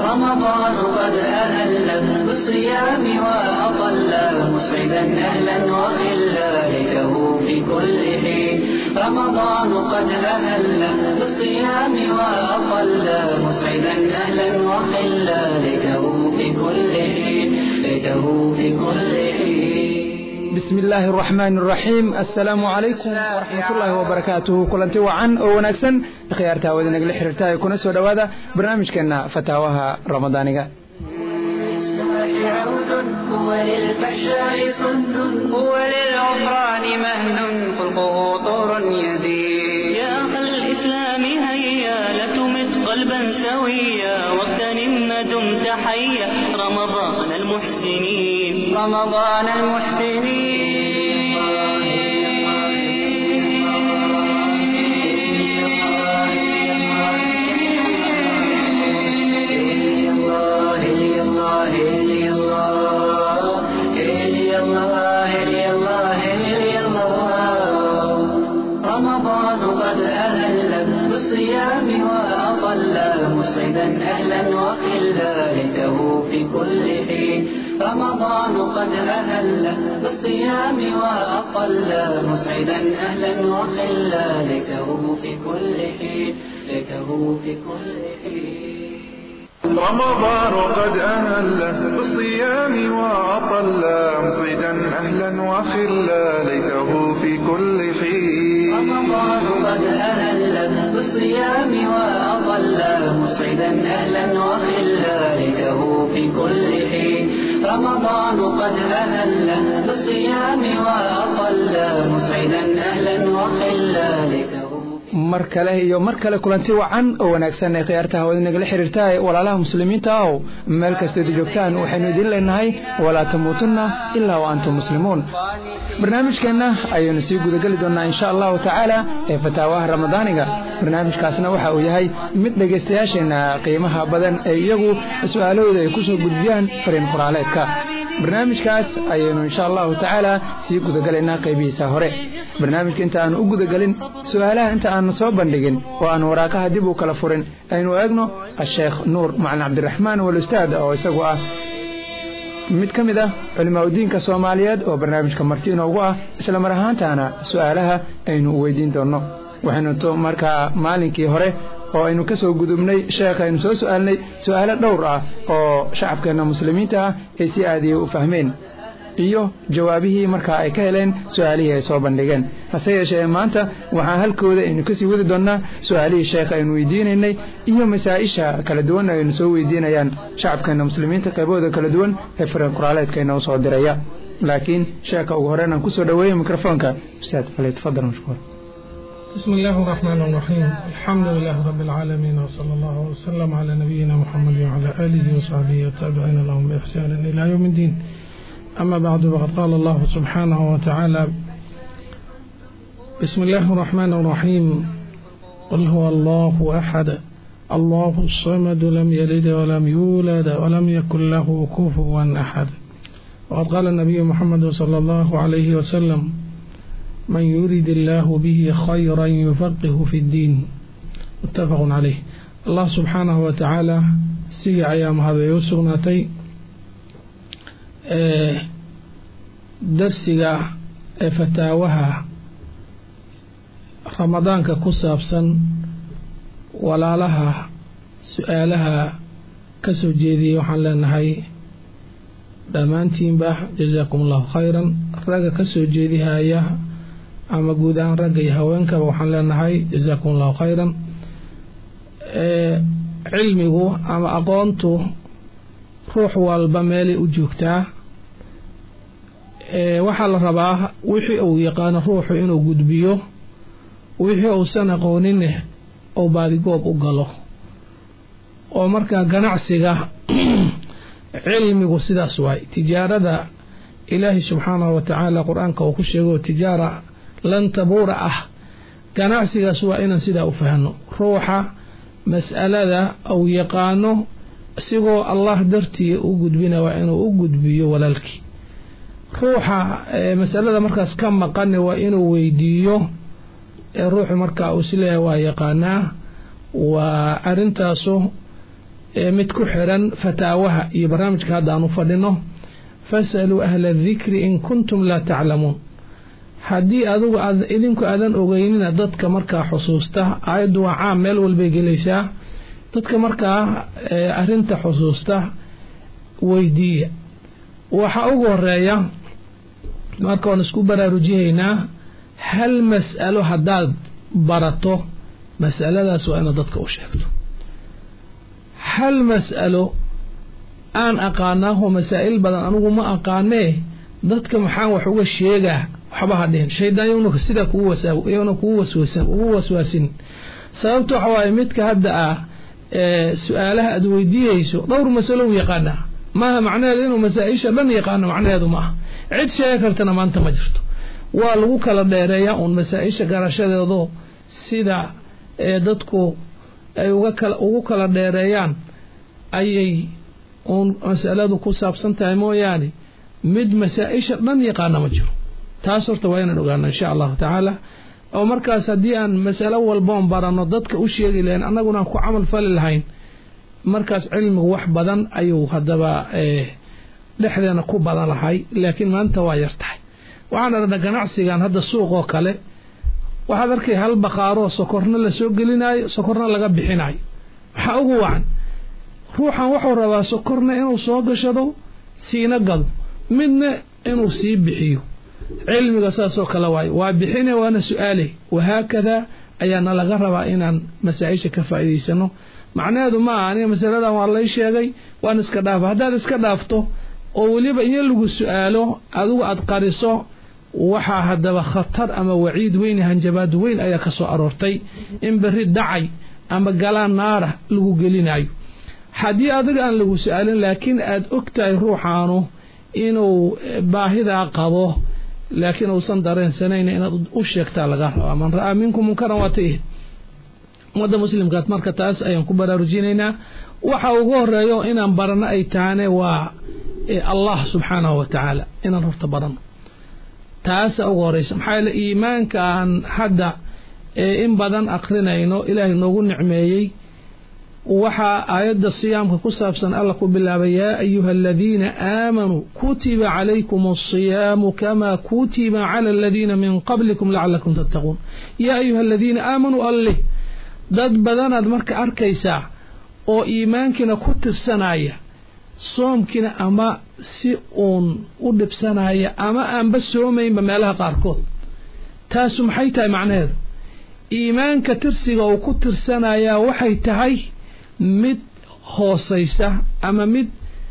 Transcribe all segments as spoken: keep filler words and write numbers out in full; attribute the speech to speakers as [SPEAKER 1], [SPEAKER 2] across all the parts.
[SPEAKER 1] رمضان قد أهل بالصيام وأطل مسعدا أهلا وخلا ليته في كل حين رمضان قد أهل بالصيام وأطل مسعدا أهلا وخلا ليته في كل حين ليته في كل حين.
[SPEAKER 2] بسم الله الرحمن الرحيم. السلام عليكم ورحمة الله وبركاته. كلنتي وعن أو نكسن خيارتها ودنا قل حرتها يكون سود هذا برنامج كنا فتاواها رمضانية.
[SPEAKER 1] هو للفحشاء صد هو للعفران مهن خلقه طور يزيد. يا أخ الإسلام هيا لا تمت قلبا سويا واغتنم ما دمت حيا رمضان المحسنين رمضان المحسنين. مسعدا أهلا وخلا ليته في كل حين رمضان قد أهل بالصيام وأطل مسعدا أهلا وخلا ليته في كل حين ليته في كل حين.
[SPEAKER 3] رمضان قد أهل بالصيام وأطل مسعدا أهلا وخلا ليته في كل حين
[SPEAKER 1] رمضان قد أهل بالصيام وأطل مسعدا أهلا وخلا ليته في كل حين رمضان قد أهل بالصيام وأطل مسعدا أهلا وخلا ليته.
[SPEAKER 2] mar kale iyo mar kale kulanti wacan oo wanaagsan ee khiyaartaha wadina gal xiriirtay walaalaha muslimiinta ah meel kasta oo joogtaan waxaynu idin leenahay walaa tamuutunna illa wa antum muslimuun. barnaamijkeena ayaynu sii guda gali doonaa insha Allah taala ee fataawaha ramadaaniga. barnaamijkaasna waxa uu yahay mid dhageystayaasheena qiimaha badan ee iyagu su'aalahooda ay ku soo gudbiyaan fariin qoraaleedka. barnaamijkaas ayaynu insha Allah taala sii guda galaynaa qaybihiisa hore. barnaamijka inta aan u guda galin su'aalaha inta aan soo bandhigin oo aan waraaqaha dib u kala furin aynu eegno Sheekh Nuur Macalin Cabdiraxmaan wal Ustaad oo isagu ah mid kamid ah culimada diinka Soomaaliyeed oo barnaamijka martiino ugu ah isla mar ahaantaana su'aalaha aynu weydiin doono. waxaanu to marka maalinkii hore oo aynu ka soo gudubnay sheekh aynu soo su'aalnay su'aalo dhowr ah oo shacabkeena muslimiinta ah ay si aadiyo u fahmeen iyo jawaabihii marka ay ka heleen su'aalihii ay soo bandhigeen. hase yeeshee maanta waxaan halkooda aynu ka sii wadi doonaa su'aalihii sheekh aynu weydiinaynay iyo masaa'isha kala duwan aynu soo weydiinayaan shacabkeena muslimiinta qaybooda kala duwan ee fariin qoraaleedkeena u soo diraya. laakiin sheekha ugu horreyn aan ku soo dhaweeyo mikrofoonka ustaad Fali tafadhal mashkuur.
[SPEAKER 4] بسم الله الرحمن الرحيم. الحمد لله رب العالمين وصلى الله وسلم على نبينا محمد وعلى آله وصحبه والتابعين لهم بإحسان إلى يوم الدين. أما بعد فقد قال الله سبحانه وتعالى بسم الله الرحمن الرحيم قل هو الله أحد الله الصمد لم يلد ولم يولد ولم يكن له كفوا أحد. وقد قال النبي محمد صلى الله عليه وسلم من يريد الله به خيرا يفقه في الدين متفق عليه. الله سبحانه وتعالى سي أيام هذا يوسغناتي darsiga ee fataawaha ramadaanka ku saabsan walaalaha su'aalaha ka soo jeediyay waxaan leenahay dhammaantiinba jazaakumullahu khayran. ragga ka soo jeedihaya ama guud ahaan ragga iyo haweenkaba waxaan leenahay jazaakumullahu khayran. cilmigu ama aqoontu ruux walba meelay u joogtaa. waxaa la rabaa wixii uu yaqaano ruuxu inuu gudbiyo, wixii uusan aqoonin oo baadigoob u galo. oo markaa ganacsiga cilmigu sidaas waay. tijaarada ilaahi subxaanahu wa tacaala qur-aanka uu ku sheego tijaara lan tabuura ah. ganacsigaas waa inaan sidaa u fahno. ruuxa mas'alada uu yaqaano isigoo Allah dartii u gudbina waa inuu u gudbiyo walaalkii. ruuxa mas'alada markaas ka maqan waa inuu weydiiyo ruuxu markaa uu isleeyahay waa yaqaanaa. waa arintaasu mid ku xiran fataawaha iyo barnaamijka hadda aanu fadhino fasaluu ahla dhikri in kuntum laa taclamuun haddii adigu aad idinku aadan ogeynina dadka markaa xusuusta aayaddu waa caam meel walbay gelaysaa dadka markaa arrinta xusuusta weydiiya waxaa ugu horeeya marka waan isku baraarujihaynaa hal mas'alo haddaad barato mas'aladaas waa inaad dadka u sheegto hal mas'alo aan aqaanaaho masaa'il badan anigu ma aqaanee dadka maxaan wax uga sheegaa waxba ha dhihin shaydaan yowna sidaa kugu wasaa yowna kugu waswasan ugu waswaasin sababta waxa waaye midka hadda ah su-aalaha aad weydiiyeyso dhowr masalo u yaqaanaa maaha macnaheedu inuu masaa-isha dhan yaqaano macnaheedu maaha cid sheegi kartana maanta ma jirto waa lagu kala dheereeyaa uun masaa-isha garashadeedo sida dadku ay uga kala ugu kala dheereeyaan ayay uun masaladu ku saabsan tahay mooyaane mid masaa-isha dhan yaqaana ma jiro taas horta waa inaan ogaano insha allahu tacaala oo markaas haddii aan masalo walboon baranno dadka u sheegi lahayn annaguna aan ku camal fali lahayn markaas cilmigu wax badan ayuu haddaba dhexdeena ku badan lahay laakiin maanta waa yar tahay waxaan aragna ganacsigan hadda suuq oo kale waxaad arkay hal baqaaroo sokorna la soo gelinaayo sokorna laga bixinaayo maxaa ugu wacan ruuxan wuxuu rabaa sokorna inuu soo gashado siina gado midna inuu sii bixiyo cilmiga saasoo kale waayo waa bixine waana su-aale wahaakada ayaana laga rabaa inaan masaa-isha ka faa'iidaysano macnaheedu ma aha aniga masaladan waa lay sheegay waan iska dhaafa haddaad iska dhaafto oo weliba in lagu su-aalo adigu aad qariso waxaa haddaba khatar ama waciid weyn hanjabaad weyn ayaa ka soo aroortay in berri dhacay ama galaan naara lagu gelinayo haddii adiga aan lagu su-aalin laakiin aad ogtahay ruuxaanu inuu baahidaa qabo laakiin uusan dareensanayn inaad u sheegtaa laga rabaa man ra'aa minkum munkaran waa tayid ummadda muslimkaad marka taas ayaan ku baraarujinaynaa waxa ugu horeeyo inaan barano ay tahane waa allah subxaanahu wa tacaala inaan horta barano taasa ugu horeysa maxaa yeele iimaanka aan hadda in badan aqrinayno ilaahay noogu nicmeeyey waxaa aayadda siyaamka ku saabsan alla ku bilaabay yaa ayuha aladiina aamanuu kutiba calaykum asiyaamu kamaa kutiba cala aladiina min qablikum lacalakum tattaquun yaa ayuha aladiina aamanuu alleh dad badanaad marka arkaysaa oo iimaankiina ku tirsanaya soomkiina ama si uun u dhibsanaya ama aanba soomaynba meelaha qaarkood taasu maxay tahay macnaheedu iimaanka tirsiga uu ku tirsanayaa waxay tahay mid hoosaysa ama mid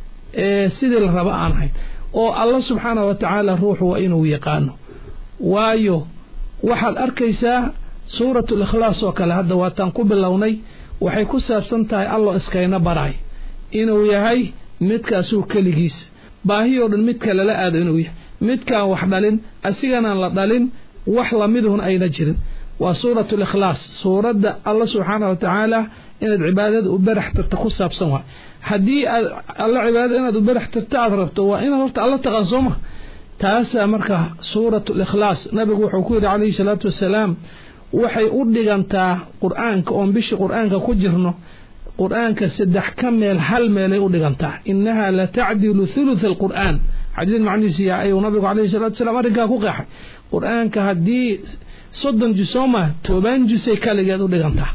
[SPEAKER 4] sidii la raba aan ahayn oo alla subxaanahu wa tacaala ruuxu waa inuu yaqaano waayo waxaad arkaysaa suuratu likhlaas oo kale hadda waataan ku bilownay waxay ku saabsan tahay alloo iskayna baraay inuu yahay midkaasuu keligiisa baahiyoo dhan midka lala aado inuu yahay midkaan wax dhalin asiganaan la dhalin wax lamidun ayna jirin waa suuratu likhlaas suuradda alla subxaanahu wa tacaala inaad cibaadada u barax tirta ku saabsan waay haddii aad alla cibaadada inaad u barax tirta aad rabto waa inaad horta alla taqaan sooma taasaa marka suuratu likhlaas nabigu wuxuu ku yidhi calayhi salaatu wassalaam waxay u dhigantaa qur-aanka oon bishii qur-aanka ku jirno qur-aanka saddex ka meel hal meelay u dhigantaa innahaa la tacdilu thuluth alqur'aan xadiid macnihiisi yaa ayuu nabigu calayhi salaatu wasalaam arrinkaa ku qeexay qur-aanka haddii soddon jusoo ma toban jusay kaligeed u dhigantaa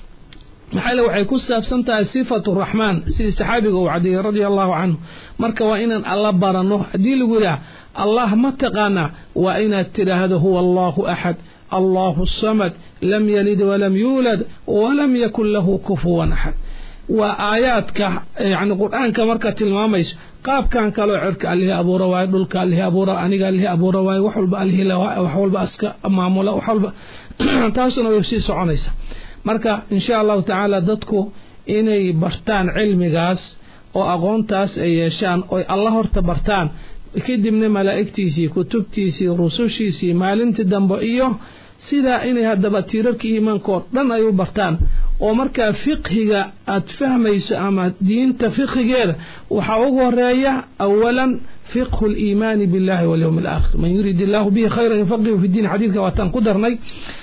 [SPEAKER 4] maxaa le waxay ku saabsan tahay sifatu raxmaan sidii saxaabiga uu cadeeyey radia allahu canhu marka waa inaan alla baranno haddii lagu yidhaha allah ma taqaanaa waa inaad tidhaahdo huwa allahu axad allahu samad lam yalid walam yuulad walam yakun lahu kufuwan axad waa aayaadka yani qur-aanka marka tilmaamayso qaabkan kaloo cirka allihii abuura waayo dhulka allihii abuura aniga allihii abuura waayo wax walba allihii wax walba iska maamula wax walba taasuna way sii soconaysa marka insha allahu tacaala dadku inay bartaan cilmigaas oo aqoontaas ay yeeshaan oy alla horta bartaan kadibna malaa'igtiisii kutubtiisii rusushiisii maalintii dambe iyo sidaa inay haddaba tiirarka iimaanka oo dhan ay u bartaan oo markaa fiqhiga aad fahmayso ama diinta fiqhigeeda waxaa ugu horeeya awalan fiqhu liimaani billahi walyawmi alaakhir man yurid illaahu bihi khayran yufaqihu fi diin xadiidka waataan ku darnay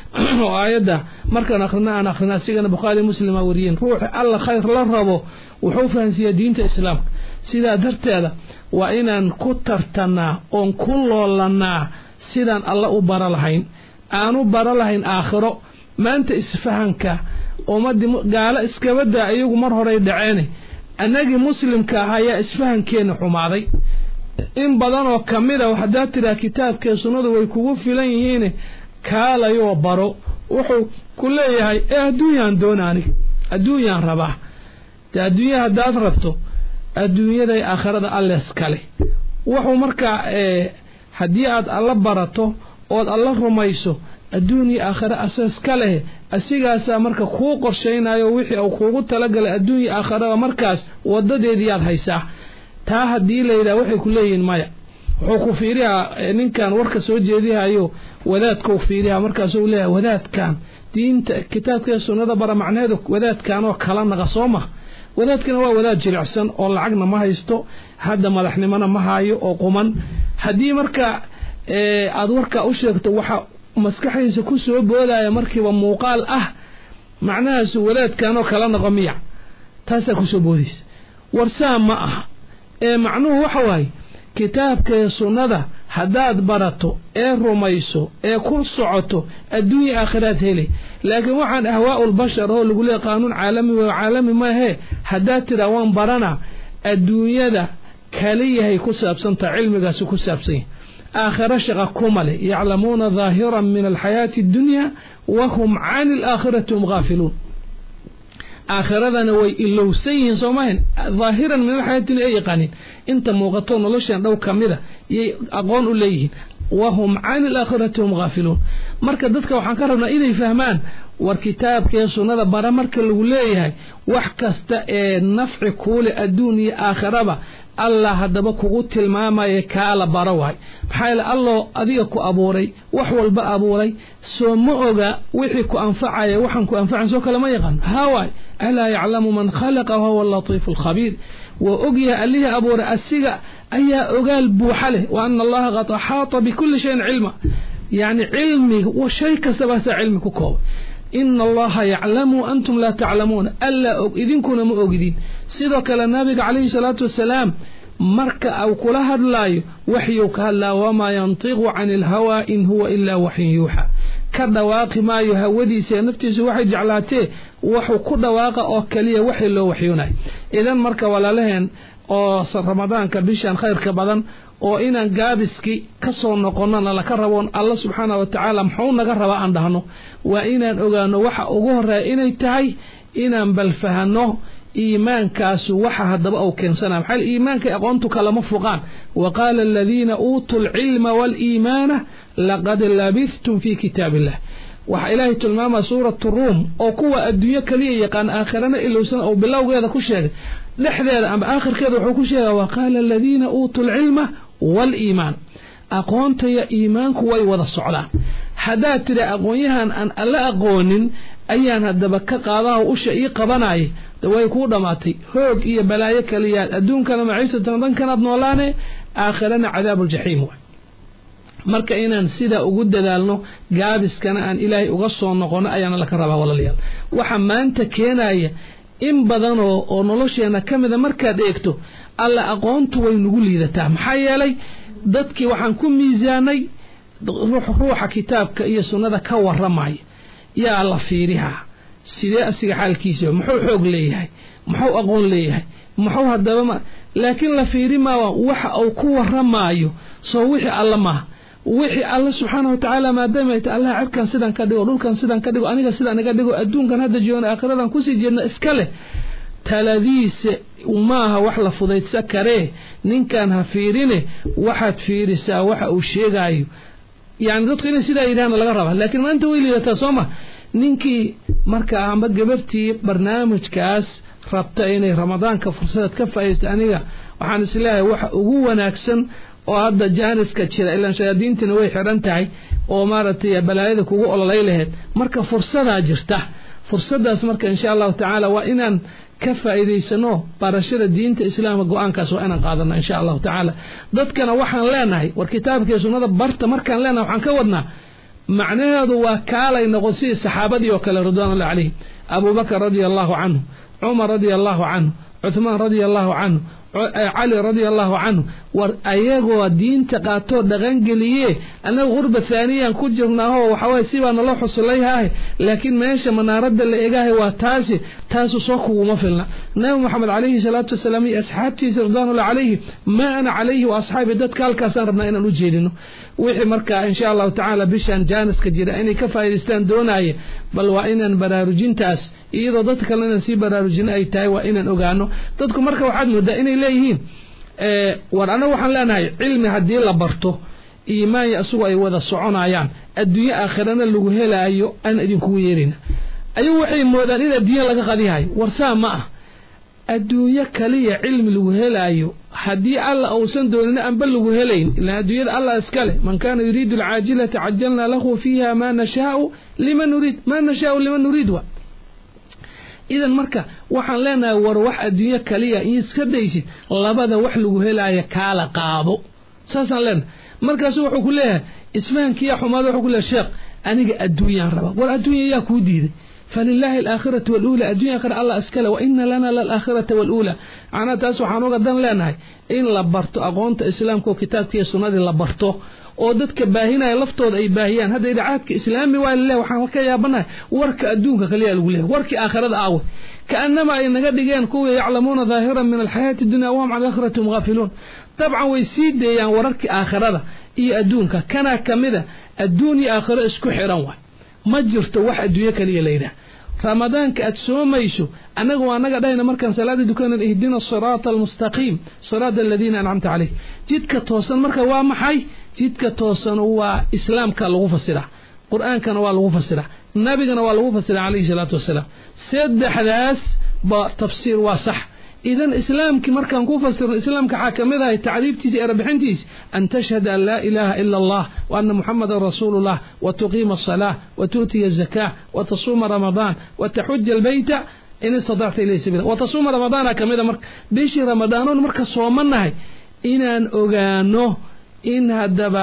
[SPEAKER 4] aayada markaan akhrina aan akhrina sigana Bukhari Muslim wariyin ruux alla khayr la rabo wuxuu fahansiyaa diinta islaamka sida darteeda waa inaan ku tartanaa oon ku loolanaa sidaan alla u bara lahayn aanu bara lahayn aakhiro maanta isfahanka umadi gaala iskabada ayagu mar hore dhaceen anagi muslimka ayaa isfahankeena xumaaday in badan oo kamida waxa tira kitaabka sunnadu way kugu filan yihiin kaalayo baro wuxuu ku leeyahay adduunyan doonaani adduunyan rabaa adduunyaha hadaad rabto adduunyada ay aakhirada alla iskale wuxuu marka hadii aad alla barato oo alla rumayso adduunyo aakhira asaas kale asigaasa marka ku qorsheynayo wixii uu kugu talagalay adduunyo aakhira markaas wadadeedii aad haysaa taa hadii leeyda waxay ku leeyihiin maya wuxuu ku fiiriyaa ninkan warka soo jeediyayo wadaadka uu fiiriyaa markaas uu leeyahay wadaadkan diinta kitaabka sunnada bara macnaheedu wadaadkan oo kala naga sooma wadaadkana waa wadaad jilicsan oo lacagna ma haysto hadda madaxnimana ma haayo oo quman hadii marka ee aad warka u sheegto waxa maskaxdiisa ku soo boodaya markiiba muuqaal ah macnaheedu wadaadkan oo kala naga miya taasa ku soo boodis warsaa ma aha ee macnuhu waxa waay kitaabka sunnada hadaad barato ee rumayso ee ku socoto adduunyo aakhiraad hele laakiin waxaan ahwaa'ul bashar oo lagu leeyahay qaanuun caalami oo caalami ma aha hadaad tira waan barana adduunyada kaliyahay ku saabsanta cilmigaas ku saabsan aakhira shaqa kumale yaclamuuna dhaahiran min alxayaati ad-dunya wa hum 'an al-aakhirati ghafilun آخرنا وي إلوسين سومين ظاهرا من الحياة الدنيا يقانين انت موقتون ولوشان دو كاملة يقون إليه وهم عن الآخرة هم غافلون مركز دادك وحان كرهنا إذا يفهمان والكتاب كيسونا برا مركز الولاية وحكست نفع كول الدنيا آخرة الله هدبا كوغو تلماما يكالا براواي بحيل الله أديكو أبوري وحوال بأبوري سو مؤغا وحيكو أنفعي وحنكو أنفعي سو كلما يغان هاواي ألا يعلم من خلق وهو اللطيف الخبير وأغيا أليه أبوري السيغا أيا أغال بوحله وأن الله قد أحاط بكل شيء علما يعني علمي وشيء كسبس علمك كوكو إن الله يعلم وأنتم لا تعلمون ألا إذن كنا مؤغدين سيدك للنبي عليه الصلاة والسلام مركا أو كلها اللاي وحيك هلا وما ينطق عن الهوى إن هو إلا وحي يوحى كدواق ما يهودي سينفتس وحي جعلاته وحو كدواق أو كلية وحي الله وحيونا إذن مركا ولا لهن أو صر رمضان كبشان خير كبضان oo inaan gaabiski ka soo noqonana la ka raboon Allah subhanahu wa ta'ala muxuu naga rabaa aan dhahno waa inaan ogaano waxa ugu horeeya inay tahay inaan bal fahano iimaankaas waxa hadaba uu keensanaa maxay iimaanka aqoontu kala ma fuqaan wa qala alladhina utul ilma wal iimana laqad labithtum fi kitabillah waxa ilaahay tilmaama suuratu rum oo kuwa adduunyo kaliya yaqaan aakhirana ilowsan oo bilowgeeda ku sheegay dhexdeeda ama aakhirkeeda wuxuu ku sheegay wa qala alladhina utul ilma والإيمان أقونت يا إيمانك وي وضع الصعدان حدات ترى أقونيهان أن ألا أقونين أيان هدبك قاضاه وأشياء قبناي ويكون ماتي هوك إيا بلايك ليال أدون كان معيسة تنظن كان ابن ولاني آخرنا عذاب الجحيم marka inaan sida ugu dadaalno gaabiskana aan ilaahay uga soo noqono ayaan la ka rabaa walaalayaal waxa maanta keenaya in badan oo nolosheena kamida markaad eegto alla aqoontu way nagu liidataa maxaa yeelay dadkii waxaan ku miisaanay ruuxa kitaabka iyo sunnada ka waramay yaa la fiiriha sidee asiga xaalkiisa muxuu xoog leeyahay muxuu aqoon leeyahay muxuu hadaba laakiin la fiiri ma waxa uu ku waramayo soo wixii alla ma wixii alla subhanahu wa ta'ala maadaama ay Allah cirkan sidan ka dhigo dhulkan sidan ka dhigo aniga sidan naga dhigo adduunkan hadda joona aakhiradan ku sii jeedna iskale taladiis umaaha wax la fudaydsa kare ninkan ha fiirine waxaad fiirisaa waxa uu sheegayo yani dadku inay sidaa yidhaahna laga rabaa laakiin maanta way liidataa sooma ninkii marka amba gabartii barnaamijkaas rabta inay ramadaanka fursad ka faa'iideysto aniga waxaan isleeyahay waxa ugu wanaagsan oo hadda jaaniska jira ilaa shayaadiintana way xiran tahay oo maaragtay balaayada kugu ololay lahayd marka fursada jirta fursadaas marka insha Allah ta'ala waa inaan ka faa'iideysano barashada diinta islaamka go'aankaas waa inaan qaadano insha Allah ta'ala dadkana waxaan leenahay war kitaabka sunnada barta markaan leenahay waxaan ka wadnaa macnaheedu waa kaalay noqon si saxaabadii oo kale radiyallahu alayhi Abu Bakr radiyallahu anhu Umar radiyallahu anhu Uthman radiyallahu anhu Ali radiyallahu anhu war ayagoo diinta qaato dhaqan galiye anagu qurba thaniyan ku jirnaaho waxa way sibana loo xusulayhay laakiin meesha manaarada la eegahay waa taasi taas soo kuuma filna nabi Muhammad alayhi salatu wasalaam iyo asxaabtiisa radiyallahu alayhi ma ana alayhi wa asxaabi dadka halkaasaan rabnaa inaan u jeedino wixii marka insha Allah ta'ala bishan jaaniska jira inay ka faa'iideystaan doonaaye bal waa inaan baraarujintaas iyadoo dadka kalena si baraarujin ay tahay waa inaan ogaano dadku marka waxaad moodaa inay leeyihiin ee war anagu waxaan leenahay cilmi hadii la barto iimaan asugu ay wada soconayaan adduunyo aakhirana lagu helaayo aan idinku yeerina ayu waxay moodaan in adduunyo laga qadihay warsaa ma ah adduunyo kaliya cilmi lagu helaayo hadii alla uusan doonin aan bal lagu helayn ila adduunyada alla iskale man kana yuriidu al-aajilata ajjalna lahu fiha ma nashaa'u liman nurid ma nashaa'u liman nurid wa idan marka waxaan leenahay war wax adduunyo kaliya in iska daysid labada wax lagu helaayo kala qaado saasan leen markaas wuxuu ku leeyahay isfahankiya xumaad wuxuu ku leeyahay sheekh aniga adduunyaan raba war adduunyo yaa ku diiday فلله الآخرة والأولى الدنيا قال الله أسكله وإن لنا للآخرة والأولى أنا تاسو حنوغا دان لنا إن لبرتو أقونت إسلام كو كتاب كي سنة لبرتو oo dadka baahina laftooda ay baahiyaan hada idaacadka islaami waa ilaahay waxaan ka yaabanahay warka adduunka kaliya lagu leeyahay warki aakhirada aawe kaanama ay naga dhigeen kuwa yaclamuuna dhaahiran min alxayaati dunya wa hum an akhirati mughafiluun tabcan way siidayaan wararki aakhirada iyo adduunka kana kamida adduunyo aakhiro isku xiran waa ma jirto wax adduunyo kaliya leeyahay رمضان كأتسوميشو أنا وأنا قاعدين مركز صلاة دكان اهدنا الصراط المستقيم صراط الذين أنعمت عليه جيت كتوصل مركز وامحي جيت كتوصل هو إسلام كالغوفة السرع قرآن كان والغوفة السرع النبي كان والغوفة السرع عليه الصلاة والسلام سد حداث بتفسير وصح إذا إسلام كمركز غوفة السرع إسلام كحاكم ذا التعريف تيجي أربعين تيجي أن تشهد أن لا إله إلا الله وأن محمد رسول الله وتقيم الصلاة وتؤتي الزكاة وتصوم رمضان وتحج البيت إن استطعت إليه سبيلا وتصوم رمضان كم إذا مرك بيش رمضان مركز صومنا إن أن أجانو إن هدبا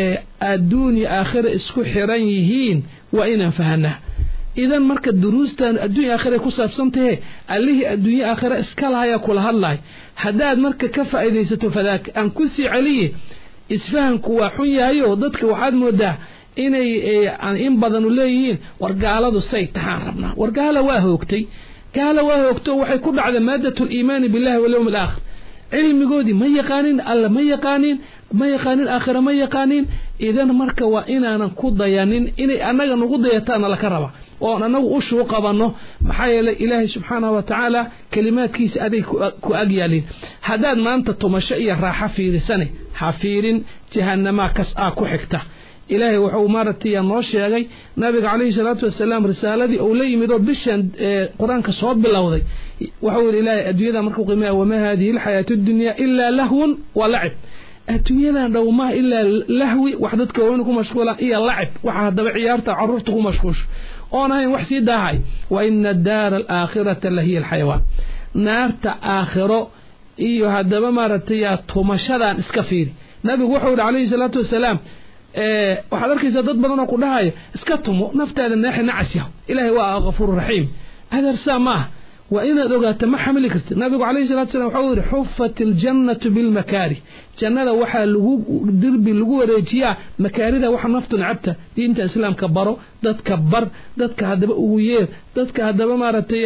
[SPEAKER 4] الدنيا آخر اسكو حرينيهين وإن فهنا إذا مركز دروس الدنيا آخر كوسف سنته اللي الدنيا آخر اسكالها يأكل هالله حداد مركز كفى إذا ستفداك أن كسي عليه isfahan kuwa xun yahay oo dadka waxaad moodaa inay aan in badan u leeyihiin wargaaladu say taxaan rabnaa wargaala waa hoogtay gaala waa hoogto waxay ku dhacday maadatul iimaan billahi wal yawmil aakhir cilmigoodi ma yaqaanin alla ma yaqaanin ma yaqaanin aakhira ma yaqaanin idan marka waa inaanan ku dayanin inay anaga nagu dayataana la ka raba oo anagu u shuu qabano maxaa yeelay ilaahay subxaanahu wa ta'ala kalimaadkiisa aday ku agyaalin hadaad maanta tumasho iyo raaxo fiirisane ha fiirin jahannama kas ah ku xigta ilaahay wuxuu maartay noo sheegay nabiga kaleey salaatu wasalaam risaaladii oo la yimid oo bishan quraanka soo bilowday wuxuu ilaahay adduunyada markuu qiimeeyo wama hadhihi alxayatu dunya illa lahwun wa la'ib adduunyada dhawma illa lahwi waxdadka weyn ku mashquula iyo la'ib waxa hadaba ciyaarta carruurta ku mashquush oonahay wax si daahay wa inna ad-dar al-akhirata lahiya al-hayawan naarta aakhiro iyo hadaba maartay tumashadan iska fiiri nabigu wuxuu kaleey salaatu wasalaam ee waxa arkaysa dad badan oo ku dhahay iska tumo naftaada naaxi nacsiyo ilaahay waa ghafuur rahiim hada sama wa ina dogata ma xamili karti nabigu kaleey salaatu wasalaam wuxuu yiri huffatil jannatu bil makari jannada waxa lagu dirbi lagu wareejiyaa makaarida waxa naftu nacabta diinta islaamka baro dadka bar dadka hadaba ugu yeer dadka hadaba maaratay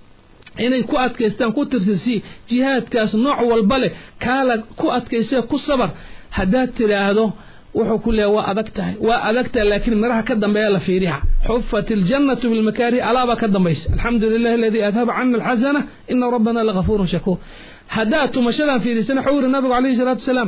[SPEAKER 4] inay ku adkaystaan ku tirsi jihaadkaas nooc walba leh kala ku adkaysay ku sabar hadaa tiraahdo wuxuu ku leeyahay waa adagtahay waa adagtahay laakiin miraha ka dambeeya la fiiriha huffatil jannatu bil makari alaba ka dambaysa alhamdulillahi alladhi adhaba 'anna al-hazana inna rabbana laghafurun shakur hadaa tumashadan fiirisana xawr nabiga kaleey salaatu wasalaam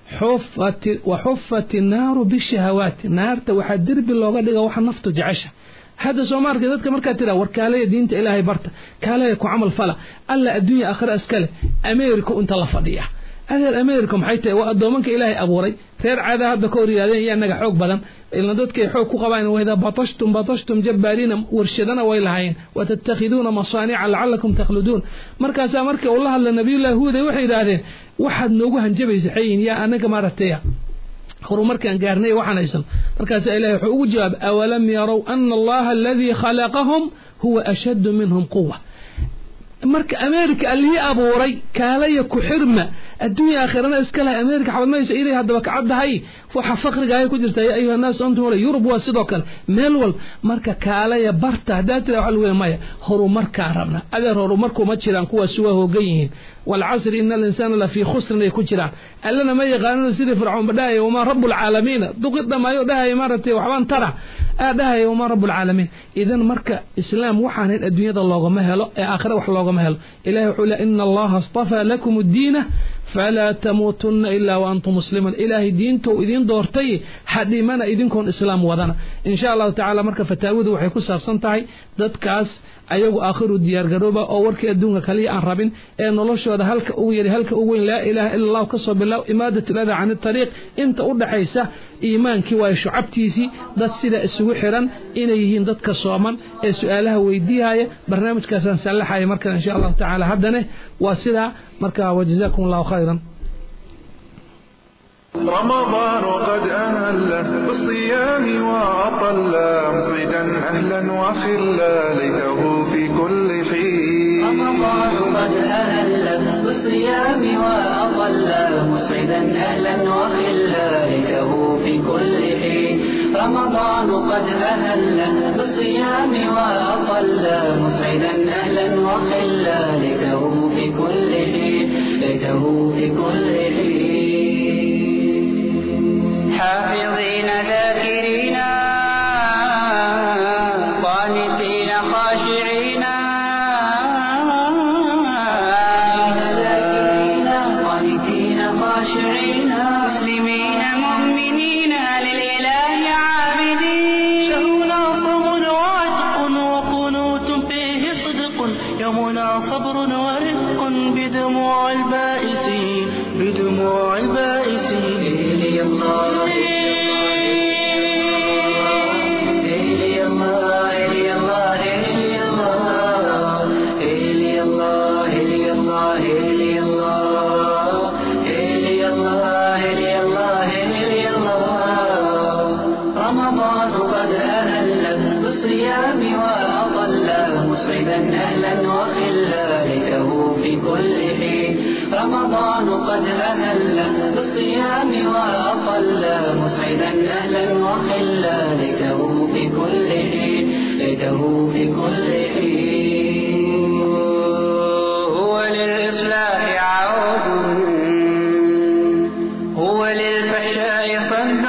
[SPEAKER 4] huffat wa huffat an-nar bishahawat naarta waxa dirbi looga dhiga waxa naftu jecesha hada Soomaarka dadka marka tira warkaalay diinta ilaahay barta kaalay ku amal fala alla adduunyo aakhira iskale Ameerika inta la fadhiya هذا أمريكا محيطة وأدومنك إلهي أبوري غير عادة هذا كوري هذا يعني حوق بدن إلا ضدك حوق قبائن وإذا بطشتم بطشتم جبارين ورشدنا وإلهين وتتخذون مصانع لعلكم تخلدون مركز أمريكا والله النبي الله هو ذي وحيد هذين واحد نوجه جبي زحين يا أنا كمارتيا horumarkan gaarnay waxaan haysan markaas ilaahay wuxuu ugu jawaab awalam yaraw anna allaha alladhi khalaqahum huwa ashaddu minhum quwwa marka America alli abuuray kaalaya ku xirma adduunka aakhirana iska leh America xabadmayso ilaa hadaba ka cadahay waxa faqriga ay ku jirtay ayuu naas antum wala Yurub waa sidoo kale meel wal marka kaalaya barta hadaatida waxa lagu yeemay horumarka rabna adeer horumarku ma jiraan kuwa suwa hoogayiin wal asr innal insana la fi khusr ay ku jiraan allana ma yaqaano sidii fircoon badaayo wama rabbul alamin duqida ma yodaahay maratay waxbaan tara aadahay wama rabbul alamin idan marka islaam waxaan adduunyada looga ma helo ee aakhira wax looga ma helo ilaahi wuxuu la inna allaha astafa lakum ad-diin fala tamutunna illa wa antum muslimun ilaahi diintu idin doortay hadimana idinkoon islaam wadana insha Allah ta'ala marka fataawadu waxay ku saabsan tahay dadkaas ayagu aakhiru diyaar garooba oo warkii adduunka kaliya aan rabin ee noloshooda halka ugu yari halka ugu weyn la ilaaha illa allah ka soo bilaw imaadatu lada aan tariiq inta u dhaxaysa iimaankii waa shucabtiisi dad sida isugu xiran inay yihiin dadka sooman ee su'aalaha weydiiyay barnaamijkaas aan salaxay marka insha Allah ta'ala hadana waa sida marka wajazaakum allah khayran
[SPEAKER 3] رمضان قد أهل بالصيام وأطل مصيدا أهلا وخلا ليته في كل حين
[SPEAKER 1] رمضان قد أهل بالصيام وأطل مصيدا أهلا وخلا ليته في كل حين رمضان قد أهل بالصيام وأطل مصيدا أهلا وخلا ليته في كل حين ليته في كل حين حافظين ذاكرين قانتين خاشعين ذاكرين قانتين خاشعين مسلمين مؤمنين للإله عابدين شهرنا صبر وعتق وقنوت فيه صدق يومنا صبر ورفق بدموع البائسين بدموع البائسين إلي الله رمضان قد أهل بالصيام وأطل مسعدا أهلا وخلا ليته في كل حين ليته في كل حين هو للإصلاح عود هو للفحشاء صد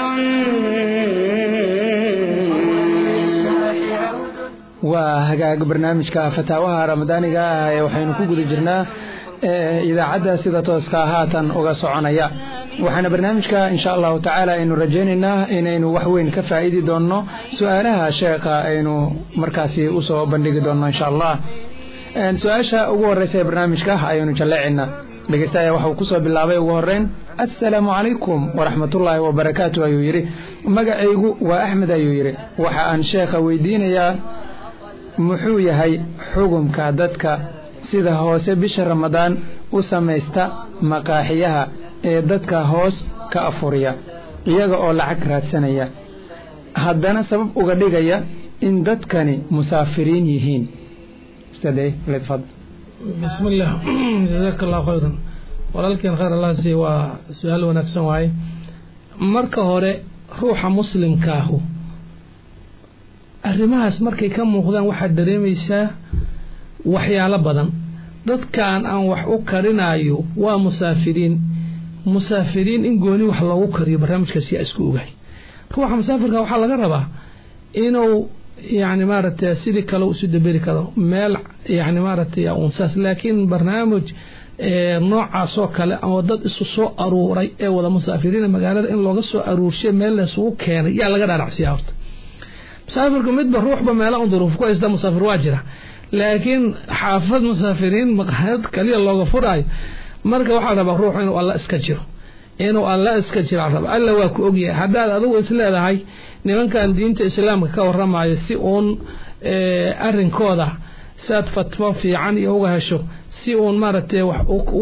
[SPEAKER 2] وهجاج برنامجك فتاوى رمضانيga ee waxaynu ku guda jirnaa idaacada sida tooska haatan uga soconaya waxaana barnaamijka insha Allah ta'ala aynu rajaynaynaa inaynu wax weyn ka faa'iidi doono su'aalaha sheekha aynu markaasi u soo bandhigi doono insha Allah een su'aasha ugu horeysa ee barnaamijka aynu jaleecina dhageystaaya waxa uu ku soo bilaabay ugu horeyn assalaamu alaykum wa rahmatullahi wa barakaatuh ayuu yiri magacaygu waa Ahmed ayuu yiri waxa aan sheekha weydiinayaa muxuu yahay xukunka dadka sida hoose bisha Ramadaan u sameeysta maqaaxiyaha ee dadka hoos ka afuriya iyaga oo lacag raadsanaya haddana sabab uga dhigaya in dadkani musaafiriin yihiin sadee lafad
[SPEAKER 4] bismillah jazakallahu khayran walaalkeen khayr Allah si waa su'aal wanaagsan waay marka hore ruuxa muslimka ah arrimahaas markay ka muuqdaan waxa dareemaysaa waxyaalo badan dadkan aan wax u karinayo waa musaafiriin musaafiriin in gooni wax loogu kariyo barnaamijkaasi isku ogaay ruuxa musaafirka waxa laga rabaa inuu yaani maaragtay sidii kale u soo dabiri karo meel yaani maaragtay aan saas laakiin barnaamij ee noocaas oo kale oo dad isu soo aruuray ee wada musaafiriin magaalada in looga soo aruurshay meel la soo keenay yaa laga dhaaracsiyaa horta musaafirku midba ruuxba meel aan duruuf ku haysta musaafir waa jira laakiin xaafad musaafiriin maqaayad kaliya looga furay marka waxa rabaa ruux inuu Allah iska jiro inuu Allah iska jiro rabaa alla waa ku ogyahay hadaad adigu is leedahay nimankan diinta islaamka ka waramayo si oon ee arinkooda saad fatwo fiican iyo uga hesho si uun maaragtay wax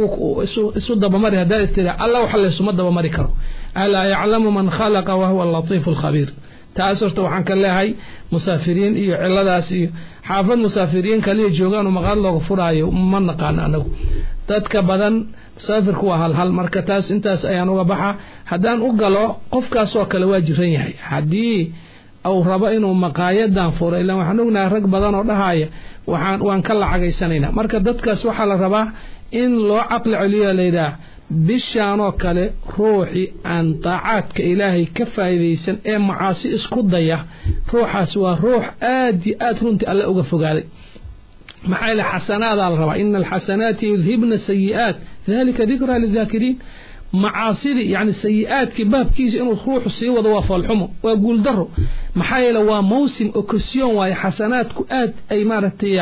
[SPEAKER 4] isu dabamari haddaa istira alla waxa laysuma dabamari karo alaa yaclamu man khalaqa wa huwa allatiifu alkhabiir taas horta waxaan ka leeyahay musaafiriin iyo ciladaas iyo xaafad musaafiriin kaliya joogaan oo maqaad looga furaayo ma naqaan anagu dadka badan musaafirku waa hal hal marka taas intaas ayaan uga baxa haddaan u galo qofkaas oo kale waa jiran yahay haddii aw rabo inuu maqaayadan furo ilaa waxaan ognahay rag badan oo dhahaya waxaan waan ka lacagaysanaynaa marka dadkaas waxaa la rabaa in loo caqli celiyo leedaa bishaan oo kale ruuxi aan taacaadka ilaahay ka faa'iideysan ee macaasi isku daya ruuxaas waa ruux aad iyo aad runtii alle uga fogaaday maxaa ila xasanaada la rabaa inna alxasanaati yudhibna sayi'aat dhalika dhikra lidhaakiriin macaasidi yani sayi'aadkii baabkiisa inuu ruuxu sii wado waa foolxumo waa guuldaro maxaa yeele waa mawsim occasion waaye xasanaadku aad ay maaragtay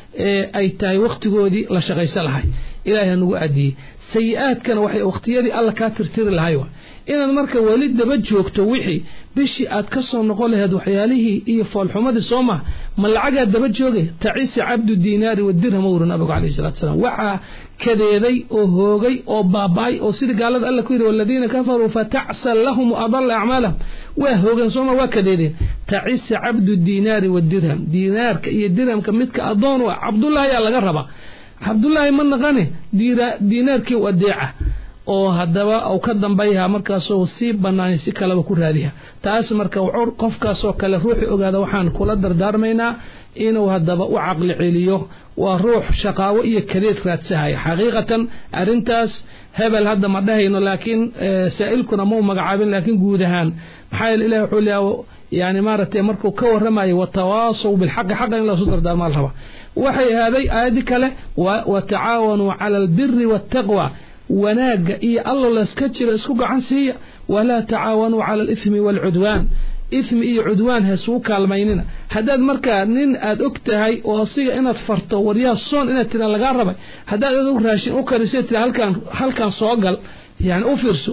[SPEAKER 4] ay tahay waqtigoodii la shaqaysan lahay ilaahay ha nagu aadiyey sayi'aadkana waxay waqtiyadii alla kaa tirtiri lahay waa inaad marka weli daba joogto wixii bishii aad ka soo noqon lahayd waxyaalihii iyo foolxumadii soo maha ma lacagaad daba joogay tacisi cabdu diinaari wadirham owra nabigu calayhi salaatu wasalaam waxaa kadeeday oo hoogay oo baaba'ay oo sidii gaalada alla ku yidhi waladiina kafaruu fatacsan lahum adalla acmaalahum waa hoogeen sooma waa kadeedeen tacisi cabdu diinaari wadirham diinaarka iyo dirhamka midka addoon u ah cabdullaahi yaa laga rabaa cabdullaahi ma naqane diinaarkii u adeeca oo haddaba uu ka dambayha markaasoo sii bannaan si kaleba ku raadiha taas marka qofkaasoo kale ruuxi ogaada waxaan kula dardaarmaynaa inuu haddaba u caqli celiyo waa ruux shaqaawo iyo kadeed raadsahaya xaqiiqatan arrintaas hebel hadda ma dhahayno laakiin saa'ilkuna mau magacaabin laakiin guud ahaan maxaa yeele ilahi wuxuu leeyahay yani maaragtay markuu ka warramayo watawaasaw bilxaqi xaqa in loosu dardaarmaa la rabaa waxay ahaaday aayadii kale watacaawanuu cala albiri waataqwa wanaaga iyo allo layska jiro isku gacan siiya walaa tacaawanuu cala alithmi waalcudwaan ithmi iyo cudwaan heesuu kaalmaynina haddaad markaa nin aad og tahay oo asiga inaad farto waryaa soon inaad tira lagaa rabay haddaad adog raashin u karisay tira halkaan halkaan soo gal yani u fiirso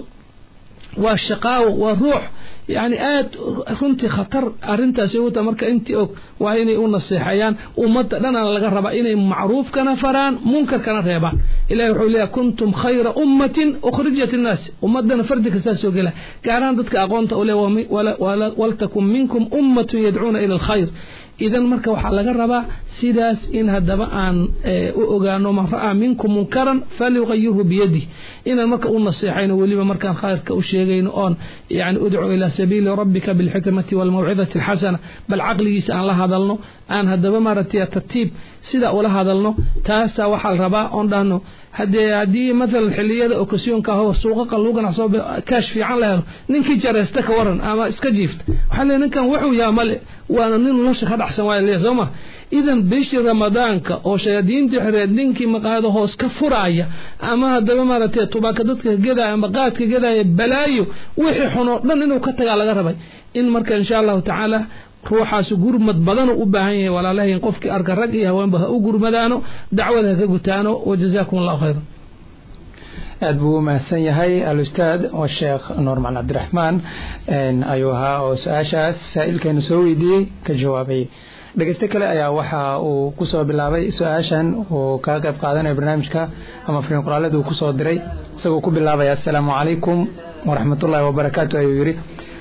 [SPEAKER 4] waa shaqaawo waa ruux يعني آد runtii khatar arintaas ugu taa marka intii og waa inay u naseexayaan ummadda dhan laga raba inay macruuf kana faraan munkar kana reebaan ilaahay wuxuu leeyahay kuntum khayra ummatin ukhrijat an-nas ummadana fardika saasoo gala gaaraan dadka aqoonta u leeyahay wala waltakum minkum ummatun yad'una ila al-khayr idan marka waxa laga rabaa sidaas in hadaba aan u ogaano ma raa minkum munkaran falyughayyirhu bi yadihi in marka u naseexayno waliba markaan khayrka u sheegayno oon yani ud'u ila sabiili rabbika bil hikmati wal maw'izati al hasana bal aqligiisa aan la hadalno aan hadaba maartay tartiib sida ula hadalno taasa waxa la rabaa oon dhahno hadii hadii mesela xiliyada occasionka hoo suuqa qaluugan soo kaash fiican la helo ninkii jareesta ka waran ama iska jiifta waxa la ninkan wuxuu yaa male waana nin nolosha ka dhaxsan waa leeyahay sooma idan bishi ramadaanka oo shayadiinta xireed ninkii maqaado hoos ka furaaya ama hadaba maartay tubaaka dadka gedaa ama qaadka gedaa balaayo wixii xuno dhan inuu ka tagaa laga rabay in marka insha Allah ta'ala ruuxaas gurmad badan u baahan yahay walaalahayn qofkii arka rag iyo haweenba u gurmadaano dacwada ka gutaano wajazaakum Allah khayran
[SPEAKER 2] aad buu mahadsan yahay al-ustaad wa sheekh Nuur Macalin Cabdiraxmaan een ayuha oo su'aashaas saa'ilkan soo weydiiyay ka jawaabay dhageyste kale ayaa waxa uu ku soo bilaabay su'aashan oo ka qayb qaadanaya barnaamijka ama fariin qoraalada uu ku soo diray isagoo ku bilaabay assalaamu calaykum wa rahmatullahi wa barakaatuh ayuu yiri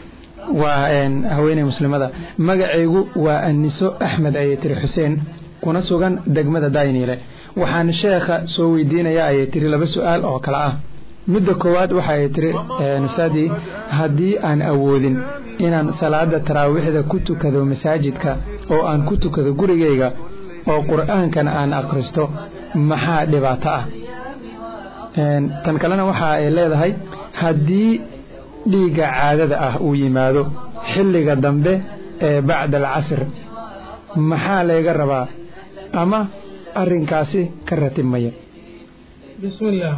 [SPEAKER 2] waa een haweeney muslimada magacaygu waa Aniso Axmed Ayatiri Xuseen kuna sugan degmada Daynile waxaan sheekha soo weydiinayaa ay tiri laba su'aal oo kala ah midda koowaad waxa ay tiri nasaadi hadii aan awoodin inaan salaada taraawixda ku tukado masaajidka oo aan ku tukado gurigeyga oo quraankan aan akhristo maxaa dhibaato ah een tan kalena waxa ay leedahay hadii dhiiga caadada ah uu yimaado xilliga dambe ee bacda al-casr maxaa laga rabaa ama arrinkaasi ka ratimaya
[SPEAKER 4] bismillah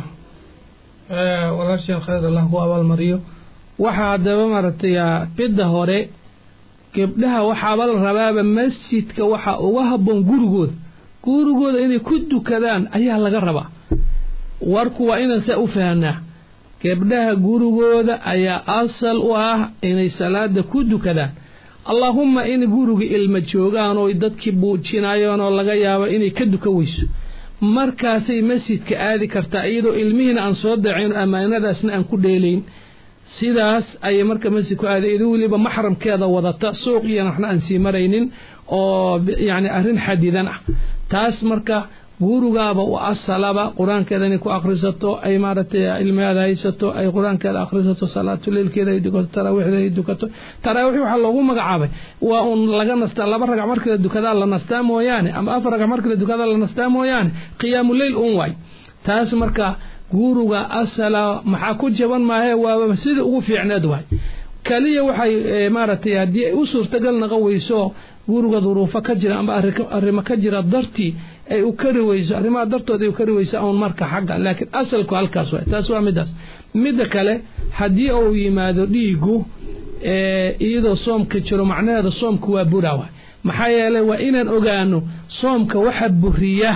[SPEAKER 4] ee walaashan khayr Allah ku abal mariyo waxa hadaba maratay bidda hore gabdhaha waxa bal rabaaba masjidka waxa uga haboon gurigood gurigooda inay ku dukadaan ayaa laga rabaa warku waa inaan sa u fahanaa gabdhaha gurigooda ayaa asal u ah inay salaada ku dukadaan allahumma in guriga ilma joogaan oo dadkii buujinayaan oo laga yaabo inay ka duka weyso markaasay masjidka aadi kartaa iyadoo ilmihiina aan soo dacin amaanadaasna aan ku dheelayn sidaas ay marka masjidku aadi iyadoo waliba maxramkeeda wadata suuq iyo waxna aan sii maraynin oo yaani arrin xadidan ah taas marka gurigaaba u asalaba quraankeeda inay ku akhrisato ay maartay ilmaada haysato ay quraankeeda akhrisato salaatu leelkeeda ay dukato taraawixda ay dukato taraawix waxa loogu magacaabay waa un laga nastaa laba ragac markii dukada la nastaa mooyaane ama afar ragac markii dukada la nastaa mooyaane qiyaamul leyl un way taas marka guriga asala maxaa ku jaban maahe waa sida ugu fiicneed way kaliya waxay maartay hadii u suurtagal naga weyso guriga duruufo ka jira ama arrimo ka jira dartii ay u kari weyso arrimaha dartooda ay u kari weyso aan marka xagga laakiin asalku halkaas way taas waa midaas midda kale hadii uu yimaado dhiigu ee iyadoo soomka jiro macnaheedu soomku waa burawa maxaa yeelay waa inaan ogaano soomka waxa buriya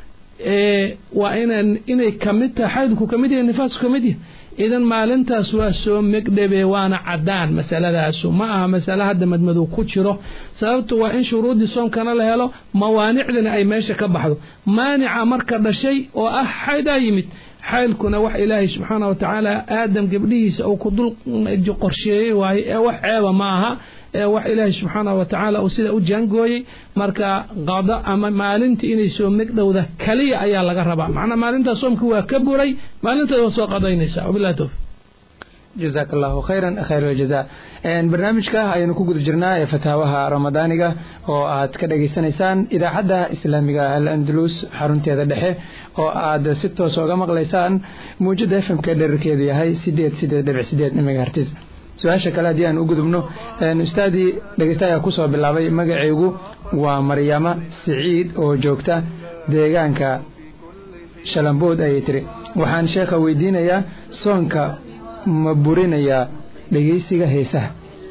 [SPEAKER 4] ee waa inaan inay kamid tahay xaydku kamid yahay nifaasku kamid yahay idan maalintaas waa soo megdhabe waana cadaan masaladaas ma aha mas'ala hadda madmadow ku jiro sababtu waa in shuruudii soomkana la helo mawaanicdina ay meesha ka baxdo maanica marka dhashay oo ah xayda yimid xaylkuna wax ilaahay subxaanahu wa ta'ala aadam gabdhihiisa oo ku dul qorsheeyay waay ee wax ceeba ma aha ee wax ilaahay subxaanahu wa ta'ala oo sida u jaangooyay marka qada ama maalinta inay soo megdhowda kaliya ayaa laga rabaa macna maalinta soomku waa ka buray maalinta oo soo qadaynaysa wabillahi tawfiq
[SPEAKER 2] جزاك الله خيرا خير الجزاء ان برنامجka aynu ku guda jirnaa ee fataawaha ramadaaniga oo aad ka dhageysanaysaan idaacada islaamiga al-Andalus xarunteeda dhexe oo aad si toos uga maqlaysaan muujada F M ka dhererkeedu yahay sideed sideed dhibic sideed megahertz su'aasha kale hadii aan u gudubno een ustaadi dhageystaaya ku soo bilaabay magacaygu waa Maryama Saciid oo joogta deegaanka Shalambood ay tiri waxaan sheekha weydiinayaa soonka ma burinaya dhageysiga heesaha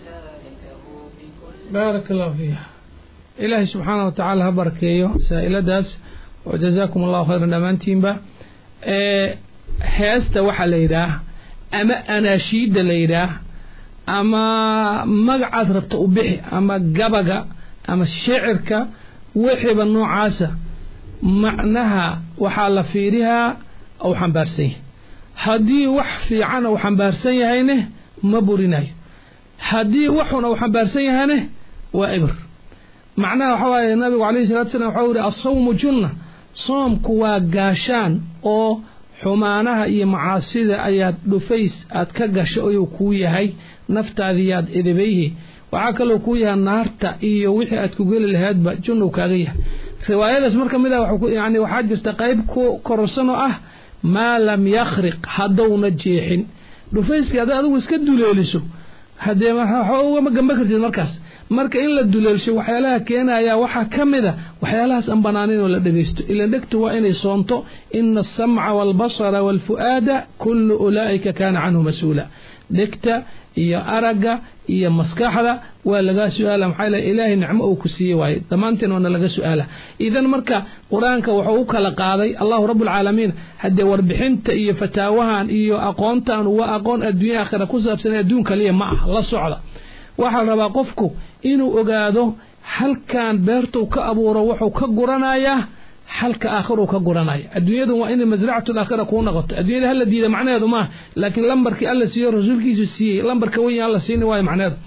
[SPEAKER 4] barakallahu fiiha ilaahi subhanahu wa ta'ala ha barakeeyo saa'iladaas wa jazaakumullahu khayran dhamaantiinba ee heesta waxa la yiraahdaa ama anaashiida la yiraahdaa ama magacaad rabto u bixi ama gabaga ama shicirka wixiiba noocaasa macnaha waxa la fiirihaa oo xambaarsan hadii wax fiican oo xambaarsan yahayne ma burinayo hadii waxuna uu xambaarsan yahayne waa ibr macnaha waxa waaye nabiga kaleey salaatu salaam waxa uu yiri as-sawmu junna soomku waa gaashaan oo xumaanaha iyo macaasida ayaad dhufays aad ka gasho oo ku yahay naftaadii aad edebayhi waxa kale oo ku yahay naarta iyo wixii aad ku gali lahaydba junnu kaaga yahay riwaayadaas marka mid ah waxa yaani waxa jirta qayb ku korsan oo ah ما لم يخرق هدونا جيحين دفيسكي هذا أدو اسكا دوليلسو هذا ما هو ما جنبك في المركز مركز إلا الدوليلسو وحيالها كينا يا وحا كمدا وحيالها سنبنانين ولا دقيستو إلا دكتو وإني صونتو إن السمع والبصر والفؤاد كل أولئك كان عنه مسؤولا دكتا iyo araga iyo maskaxda waa laga su'aala maxay ilaahay nicmo uu ku siiyay way damaanteen oo laga su'aala idan marka quraanka wuxuu u kala qaaday Allahu rabbul alamin hadda warbixinta iyo fataawahan iyo aqoontan waa aqoon adduunka aakhira ku saabsan adduunka kaliya ma ah la socda waxa rabaa qofku inuu ogaado halkan beertu ka abuuro wuxuu ka guranayaa halka aakhiru ka guranay adduunyadu waa in masracatu aakhira ku noqoto adduunyada hal diida macnaheedu ma laakiin lambarkii alla siiyo rasuulkiisu siiyay lambarka weyn alla siin way macnaheedu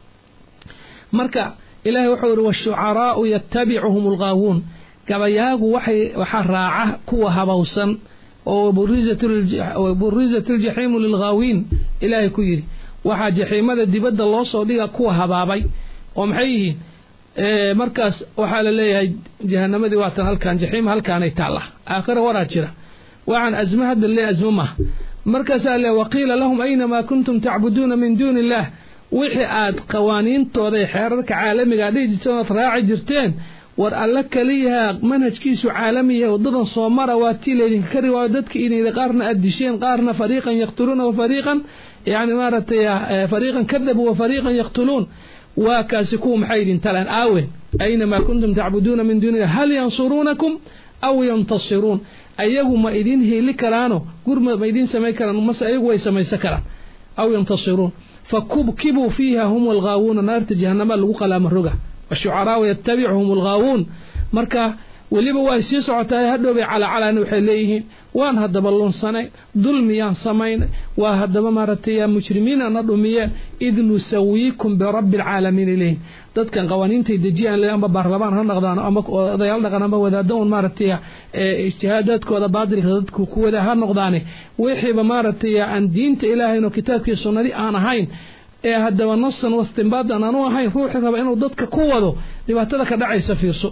[SPEAKER 4] marka ilaahay wuxuu yiri washu'araa'u yattabi'uhumul ghaawun gabayaagu waxay waxa raaca kuwa habawsan oo burizatul burizatul jahim lil ghaawin ilaahay ku yiri waxa jahiimada dibadda loo soo dhiga kuwa habaabay oo maxay yihiin ee markaas waxa la leeyahay jahannamadi waa tan halkan jahiim halkan ay taala aakhira wara jira waxaan azmahad li azmama markaas alle waqiila lahum ayna ma kuntum ta'buduna min dunillah wixii aad qawaaniintooda xeerarka caalamiga dhijisana raaci jirteen war alla kaliya manhajkiisu caalamiga wadadan Soomaaliya waa tiileedin kari waa dadka inay qaarna adisheen qaarna fariiqan yaqtuluna wa fariiqan yaani maaratay fariiqan kadabu wa fariiqan yaqtulun وكاسكم حيد تلان آوين أينما كنتم تعبدون من دون الله هل ينصرونكم أو ينتصرون أيهم ما إذن هي لكرانو قرم ما إذن سمي كرانو مسا أيهم ويسمي سكران أو ينتصرون fakubkibu fiiha hum alghaawuuna naarta jahannama lagu qalaama roga ashucaraau yattabicuhum alghaawuun marka weliba waa sii socotaa hadhowbay calaacalaan waxay leeyihiin waan haddaba lunsanayn dulmiyaan samaynay waa haddaba maaragtay yaa mujrimiina na dhumiyeen id nusawiikum birabbi alcaalamiin ilayhim dadkan qawaaniintay dejiyaan ama baarlamaan ha noqdaan ama odayaal dhaqan ama wadaaddo un maaragtay ijtihaadaadkooda baadilka dadku ku wada ha noqdaane wixiiba maaragtay aan diinta ilaahayno kitaabkii sunnadii aan ahayn ee haddaba nasan wastinbaadan aanu ahayn ruuxii raba inuu dadka ku wado dhibaatada ka dhacaysa fiirso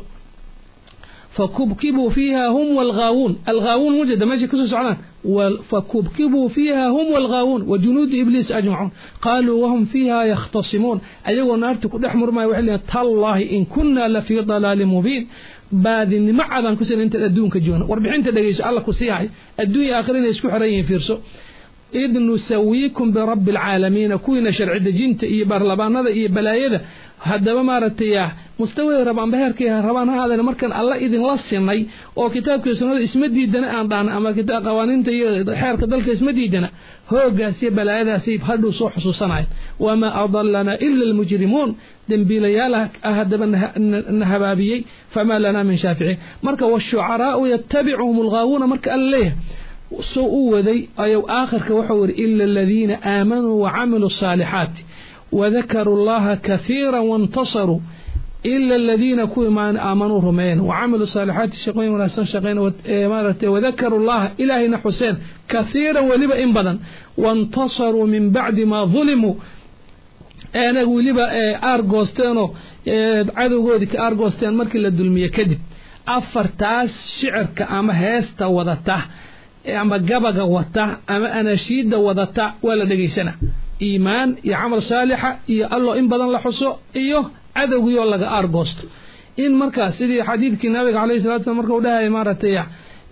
[SPEAKER 4] فكبكبوا فيها هم والغاوون الغاوون وجد ماشي كسو سعلان فكبكبوا فيها هم والغاوون وجنود إبليس أجمعون قالوا وهم فيها يختصمون أيها نارتك نحمر ما يوحي تالله إن كنا لفي ضلال مبين بعد إن معظم كسر أنت الدون كجون واربعين تدقيس الله كسيحي الدنيا آخرين يسكو حريين فيرسو إذ نسويكم برب العالمين كوينا شرع دجينت إيه برلبان هذا إيه بلايده haddaba maaragtay mustawada rabaan baharkii rabaan haadana markan Allah idin la sinay oo kitaabka sunnada isma diidana aan dhaan ama kitaab qawaaniinta iyo xeerka dalka isma diidana hoogaas iyo balaayadaasi haduu soo xusuusanay wama adallana illa almujrimun dambiilayaal haddaba nahababiyay fama lana min shafi'i marka washu'ara yattabi'uhum alghaawuna marka Allah soo u waday ayu aakhirka wuxuu yiri illa alladhina aamanu wa 'amilus salihati وذكروا الله كثيرا وانتصروا إلا الذين كما آمنوا رمين وعملوا صالحات الشقين ونحسن شقين وذكروا الله إلهنا حسين كثيرا ولبا إنبدا وانتصروا من بعد ما ظلموا أنا ولبا أرغوستينو عدو قودك أرغوستين مركي للدلمية كذب أفرتاس شعر كأما هيستا وضتا أما قبق وضتا أما أناشيد وضتا ولا دقيسنا إيمان يا عمل صالحة يا الله إن بدن لحصو إيوه عدو يقول لك أربوست إن مركز سيدي حديث النبي عليه الصلاة والسلام مركو ده إمارة يا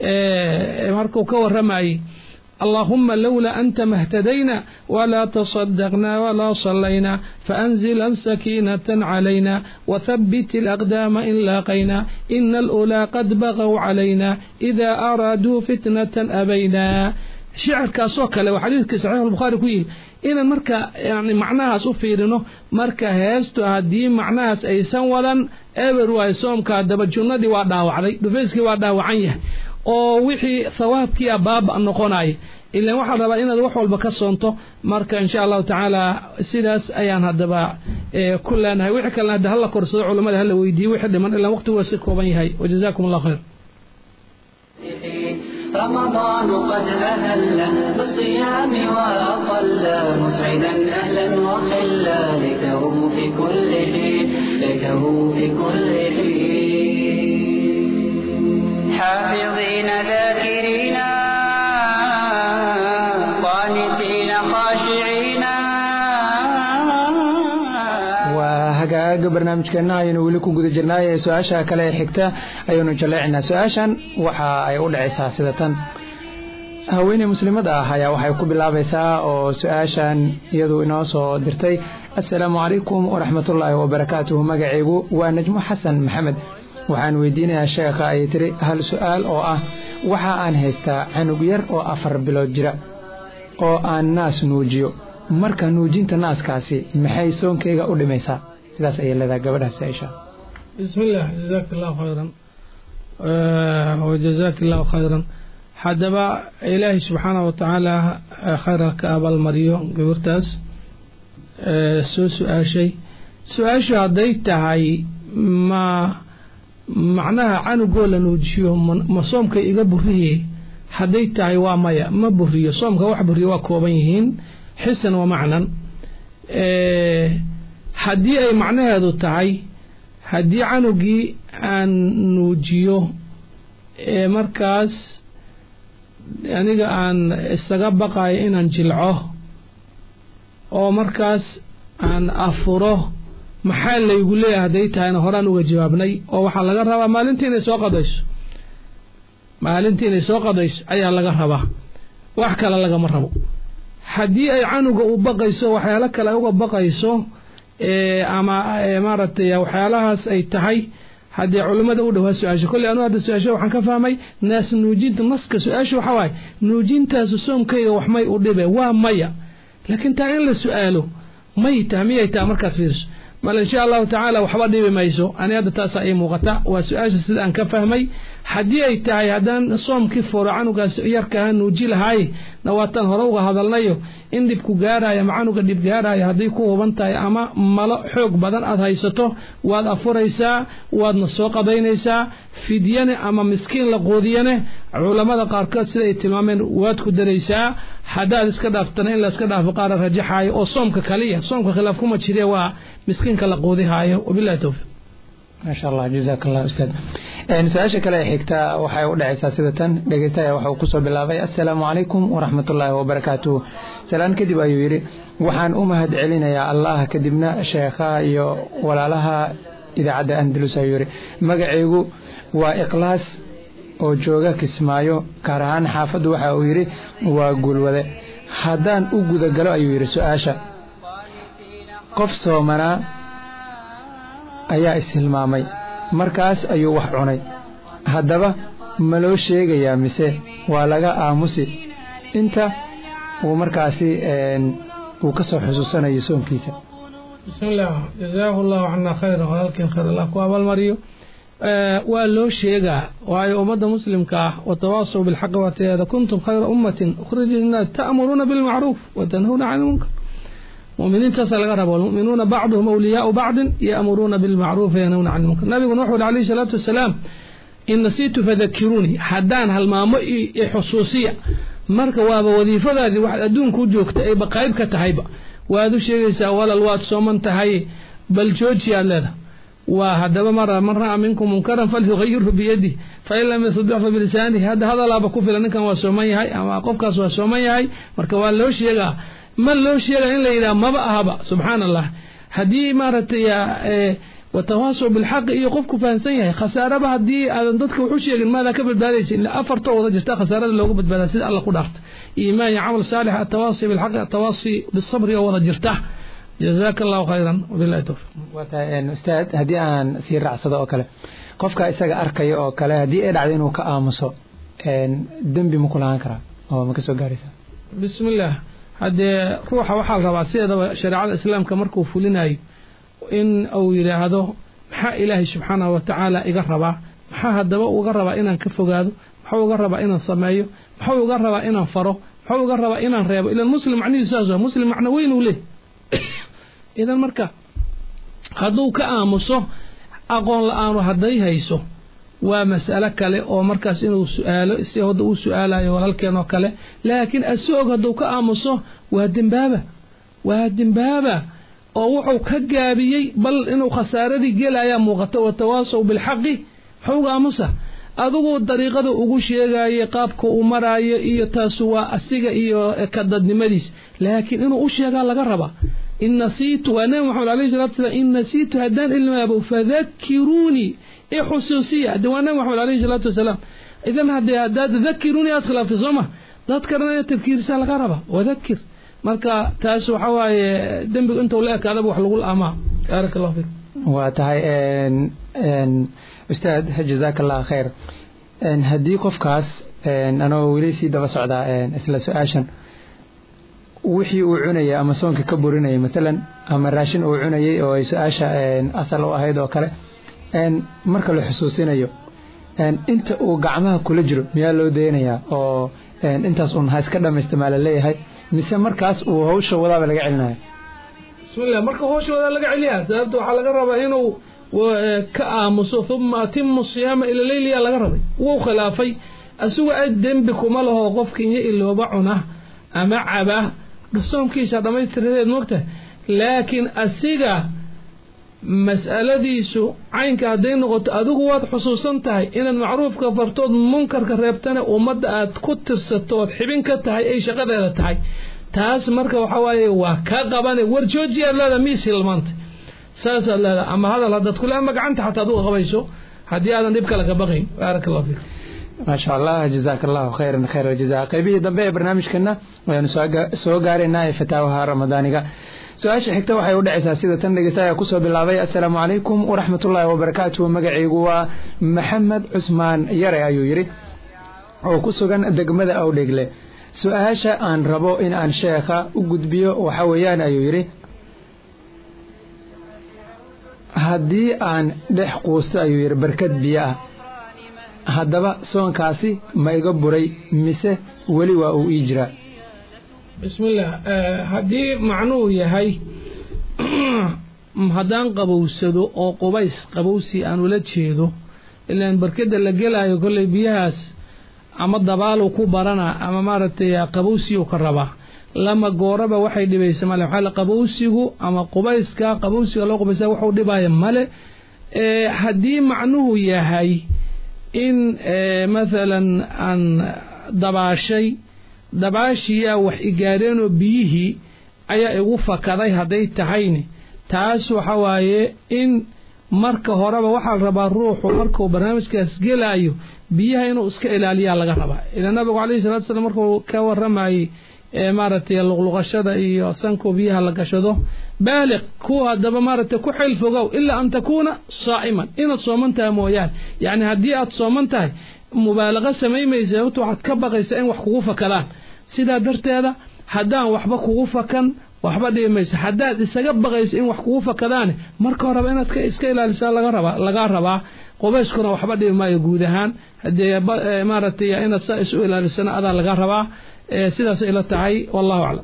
[SPEAKER 4] مركو كور رماي اللهم لولا أنت ما اهتدينا ولا تصدقنا ولا صلينا فأنزل سكينة علينا وثبت الأقدام إن لاقينا إن الأولى قد بغوا علينا إذا أرادوا فتنة أبينا شعر كاسوك لو حديث صحيح البخاري كويل إن مركا يعني معناها سوفيرنو مركا هيستو هدي معناها أيسان ولن أبر وايسوم كادب الجنة دي واداو علي دفيسكي واداو عنيه oo wixii thawaabkii abaab noqonay ilaa waxa raba inaad wax walba ka soonto marka insha Allah taala sidaas ayaan hadaba kullanahay wixii kale hada hal korsado culimada hal weydiyo wixii dhiman ilaa waqti waa si kooban yahay wajazaakumullahu khayr
[SPEAKER 1] رمضان قد أهل بالصيام وأطل مسعدا أهلا وخلا ليته في كل حين ليته في كل حين حافظين ذاكرين قانتين خاشعين
[SPEAKER 2] وهكذا برنامجنا aynu wali ku guda jirnaa su'aasha kale ee xigta aynu jaleecnaa su'aashan waxa ay u dhacaysaa sida tan haweeney muslimada ah ayaa waxay ku bilaabaysaa oo su'aashan iyadu inoo soo dirtay assalaamu calaykum wa rahmatullaahi wa barakaatuh magacaygu waa najmo xasan maxamed waxaan weydiinayaa sheekha ay tiri hal su'aal oo ah waxa aan haystaa canug yar oo afar bilood jira oo aan naas nuujiyo marka nuujinta naaskaasi maxay soonkeyga u dhimaysaa sidaas ay leedahay gabadhaas Aisha
[SPEAKER 4] bismillah jazakallahu khayran wa jazakallahu khayran hadaba ilaahi subhanahu wa ta'ala khayraka abal mariyo gabartaas soo su'aashay su'aasha haday tahay ma macnaha canugoo la nuujiyo ma soomka iga buriyay haday tahay waa maya ma buriyo soomka wax buriyo waa kooban yihiin حسن ومعنى هدي أي معنى هذا تاعي هدي عنوجي أن نوجيو مركز يعني أن استجاب بقى إن نجلعه أو مركز أن أفره محل يقول لي هديتها أنا هران وجوابني أو حلا جربا مالنتين سوق قديش مالنتين سوق قديش أي حلا جربا وحكى لا جمر ربو haddii ay canuga u baqayso waxyaalo kale uga baqayso ee ama maaratay waxyaalahaas ay tahay haddii culimada u dhaw su'aasha kulli anu hada su'aasha waxaan ka fahmay naas nuujinta naska su'aasha waxa waay nuujintaas soomkayga wax may u dhibe waa maya laakiin taa in la su'aalo may taamiyay taa markaad fiirso mal insha Allah ta'ala waxba dhibi mayso ani hadda taas ay muuqata waa su'aasha sida aan ka fahmay hadii ay tahay hadan soomkii furacanugaas yarka nuuji lahay nawatan hore uga hadalnayo in dib ku gaaraya macanuga dib gaaraya hadii ku huban tahay ama malo xoog badan aad haysato waad afuraysaa waadna soo qadaynaysaa fidyane ama miskiin la qoodiyane culimada qaarkood sida ay tilmaameen waad ku daraysaa hadaad iska dhaaftana in la iska dhaafo qaar rajaxayo oo soomka kaliya soomka khilaaf kuma jire waa miskiinka la qoodihayo wabillahi tawfiq
[SPEAKER 2] ما شاء الله جزاك الله أستاذ إن سؤال كلا حكتا وحي ودع ساسدة دقيتها وحو كسو بالله السلام عليكم ورحمة الله وبركاته سلام كدب أيويري وحان أمهد علينا يا الله كدبنا شيخا ولا لها إذا عدا أندلس أيويري مقعيقو وإقلاس وجوغا كسمايو كارهان حافظ وحا أيويري وقول وذي هدان أقود قلو أيويري سؤاشا قف صومنا ayaa ishilmaamay markaas ayuu wax cunay haddaba ma loo sheegayaa mise waa laga aamusi inta uu markaasi uu ka soo xusuusanayo soonkiisa
[SPEAKER 4] bismillah jazaahullahu anna khayra walkin khayr Allah ku abal mariyo waa loo sheegaa waayo ummadda muslimka ah wa tawaasaw bil haqq wa tayada kuntum khayra ummatin ukhrijna ta'muruna bil ma'ruf wa tanhuna 'anil munkar مؤمنين تسأل غرب والمؤمنون بعضهم أولياء بعض يأمرون بالمعروف وينهون عن المنكر النبي نوح عليه الصلاة والسلام إن نسيت فذكروني حدان هالمامئي حصوصية مركا وابا وظيفة ذي واحد أدون كوجوك أي بقايب كتهيبا وهذا الشيء يسأول الوات صومن تهي بل جوجي على وهذا مرة مرة منكم منكرا فليغيره بيده فإن لم يستطع فبلسانه هذا هذا لا بكوف لأنك وسومي هاي أما قفك وسومي هاي مركا والوش يجا ما لو شيء إلا إذا ما بقى سبحان الله هدي مرت يا وتواصل بالحق يقفك فانسيه خسارة بهدي أنتك وحشي ماذا قبل داريس إلا أفرت وضجت خسارة لو قبل بلاسل الله قدرت إيمان عمل صالح التواصي بالحق التواصي بالصبر وضجرته جزاك الله خيرا وبالله التوفيق.
[SPEAKER 2] وتأن أستاذ هدي أن سير عصدا وكله قفك إساق أركي وكله هدي إيه عدينه كآمسه دم بمكلان كرا أو مكسو جارسة.
[SPEAKER 4] بسم الله. haddee ruuxa waxaa la rabaa sideedaba shareecada islaamka markuu fulinayo in uu yidhaahdo maxaa ilaahay subxaanahu wa tacaala iga rabaa maxaa haddaba uga rabaa inaan ka fogaado maxaa uga rabaa inaan sameeyo maxaa uga rabaa inaan faro maxaa uga rabaa inaan reebo ilan muslim macnihiisu saas waa muslim macno weyn uu leh idan marka hadduu ka aamuso aqoon la-aanu hadday hayso waa mas'alo kale oo markaas inuu su'aalo si hada uu su'aalayo walaalkeen oo kale laakiin asoog haduu ka aamuso waa dambaaba waa dambaaba oo wuxuu ka gaabiyay bal inuu khasaaradii gelaya muuqato wa tawaasaw bil haqi xuga aamusa adigu dariiqada ugu sheegay qaabka uu maraayo iyo taas waa asiga iyo ka dadnimadiis laakiin inuu u sheega laga raba in nasiitu wa nabi muhammad alayhi salatu wasallam in nasiitu hadan ilma fadhakkiruni إيه خصوصية دوانا محمد عليه الصلاة والسلام إذن هذا هذا تذكروني أدخل في الزمة تذكرنا تذكير سال غربة وذكر مركا تاسو حواي دنبك أنت ولا كذا بوحلو الأمام بارك الله فيك
[SPEAKER 2] وتهاي إن إن أستاذ جزاك الله خير إن هدي قفكاس إن أنا وليسي دبا سعدا إن أسلا سؤاشن وحي وعناية أما سونك كبرناية مثلا أما راشن وعناية أو سؤاشا إن أصل وهيدا وكله een marka la xusuusinayo een inta uu gacmaha kula jiro miyaa loo deenayaa oo een intaas uu ha iska dhameystay leeyahay mise markaas uu hawsha wadaaba laga celinayo
[SPEAKER 4] bismillah marka hawsha wadaaba laga celiyaa sababta waxa laga rabaa inuu ka aamuso thumma atimmu siyama ila layliya laga rabay wuu khilaafay asugu ay dambi kuma laho qofkii ilooba cuna ama caba soomkiisa dhameystirneed moogta laakiin asiga mas'aladiisu caynka haday noqoto adigu waad xusuusan tahay inaad macruufka fartood munkarka reebtana ummadda aad ku tirsato oo xibin ka tahay ay shaqadeeda tahay taas marka waxa waaye waa ka qaban war joojiya leeda miisilmaanta saas leeda ama hadal hadad kula ama gacanta xataa aad u qabayso hadii aadan dib kala ka baqayn barakallahu fiik
[SPEAKER 2] ما شاء الله جزاك الله خيرا خير الجزاء قيبيه dambe barnaamijkana waan soo gaareynaa fataawaha ramadaaniga سؤال حكتا waxay u dhacaysaa sida tan dhageystaaya ku soo bilaabay assalaamu alaykum wa rahmatullahi wa barakatuh magacaygu waa maxamed cusmaan yare ayuu yiri oo ku sugan degmada Awdheegle su'aasha aan rabo in aan sheekha u gudbiyo waxa weeyaan ayuu yiri haddii aan dhex quusto ayuu yidhi barkad biyo ah haddaba soonkaasi ma iga buray mise weli waa uu ii jiraa
[SPEAKER 4] bismillaah haddii macnuhu yahay haddaan qabowsado oo qubays qabowsi aan ula jeedo ilaan barkada la gelaayo kolley biyahaas ama dabaalu ku barana ama maaragtay qabowsiyu ka rabaa lama gooraba waxay dhibaysa male waxaa qabowsigu ama qubayska qabowsiga loo qubaysaa wuxuu dhibaya male haddii macnuhu yahay in maalan aan dabaashay dabaashiyaa wax igaareenoo biyihii ayaa igu fakaday hadday tahayne taas waxa waaye in marka horeba waxaa la rabaa ruuxu markuu barnaamijkaas gelaayo biyaha inuu iska ilaaliyaa laga rabaa ila nabigu calayhi salaatu wasalaam markuu ka warramayay maaragtay luqluqashada iyo sanku biyaha la gashado baaliq kuwa haddaba maaragtay ku xil fogow ilaa an takuuna saa'iman inaad sooman tahay mooyaane yacni haddii aad sooman tahay mubaalaqa samaymaysa sababto waxaad ka baqaysaa in wax kugu fakadaan sidaa darteeda haddaan waxba kugu fakan waxba dhibi mayso haddaad isaga baqayso in wax kugu fakadaane marka horeba inaad iska ilaalisaa laga rabaa lagaa rabaa qubayskuna waxba dhibi maayo guud ahaan haddee maaragtay inaad saa isu ilaalisana adaa laga rabaa sidaas ila tahay wallahu aclam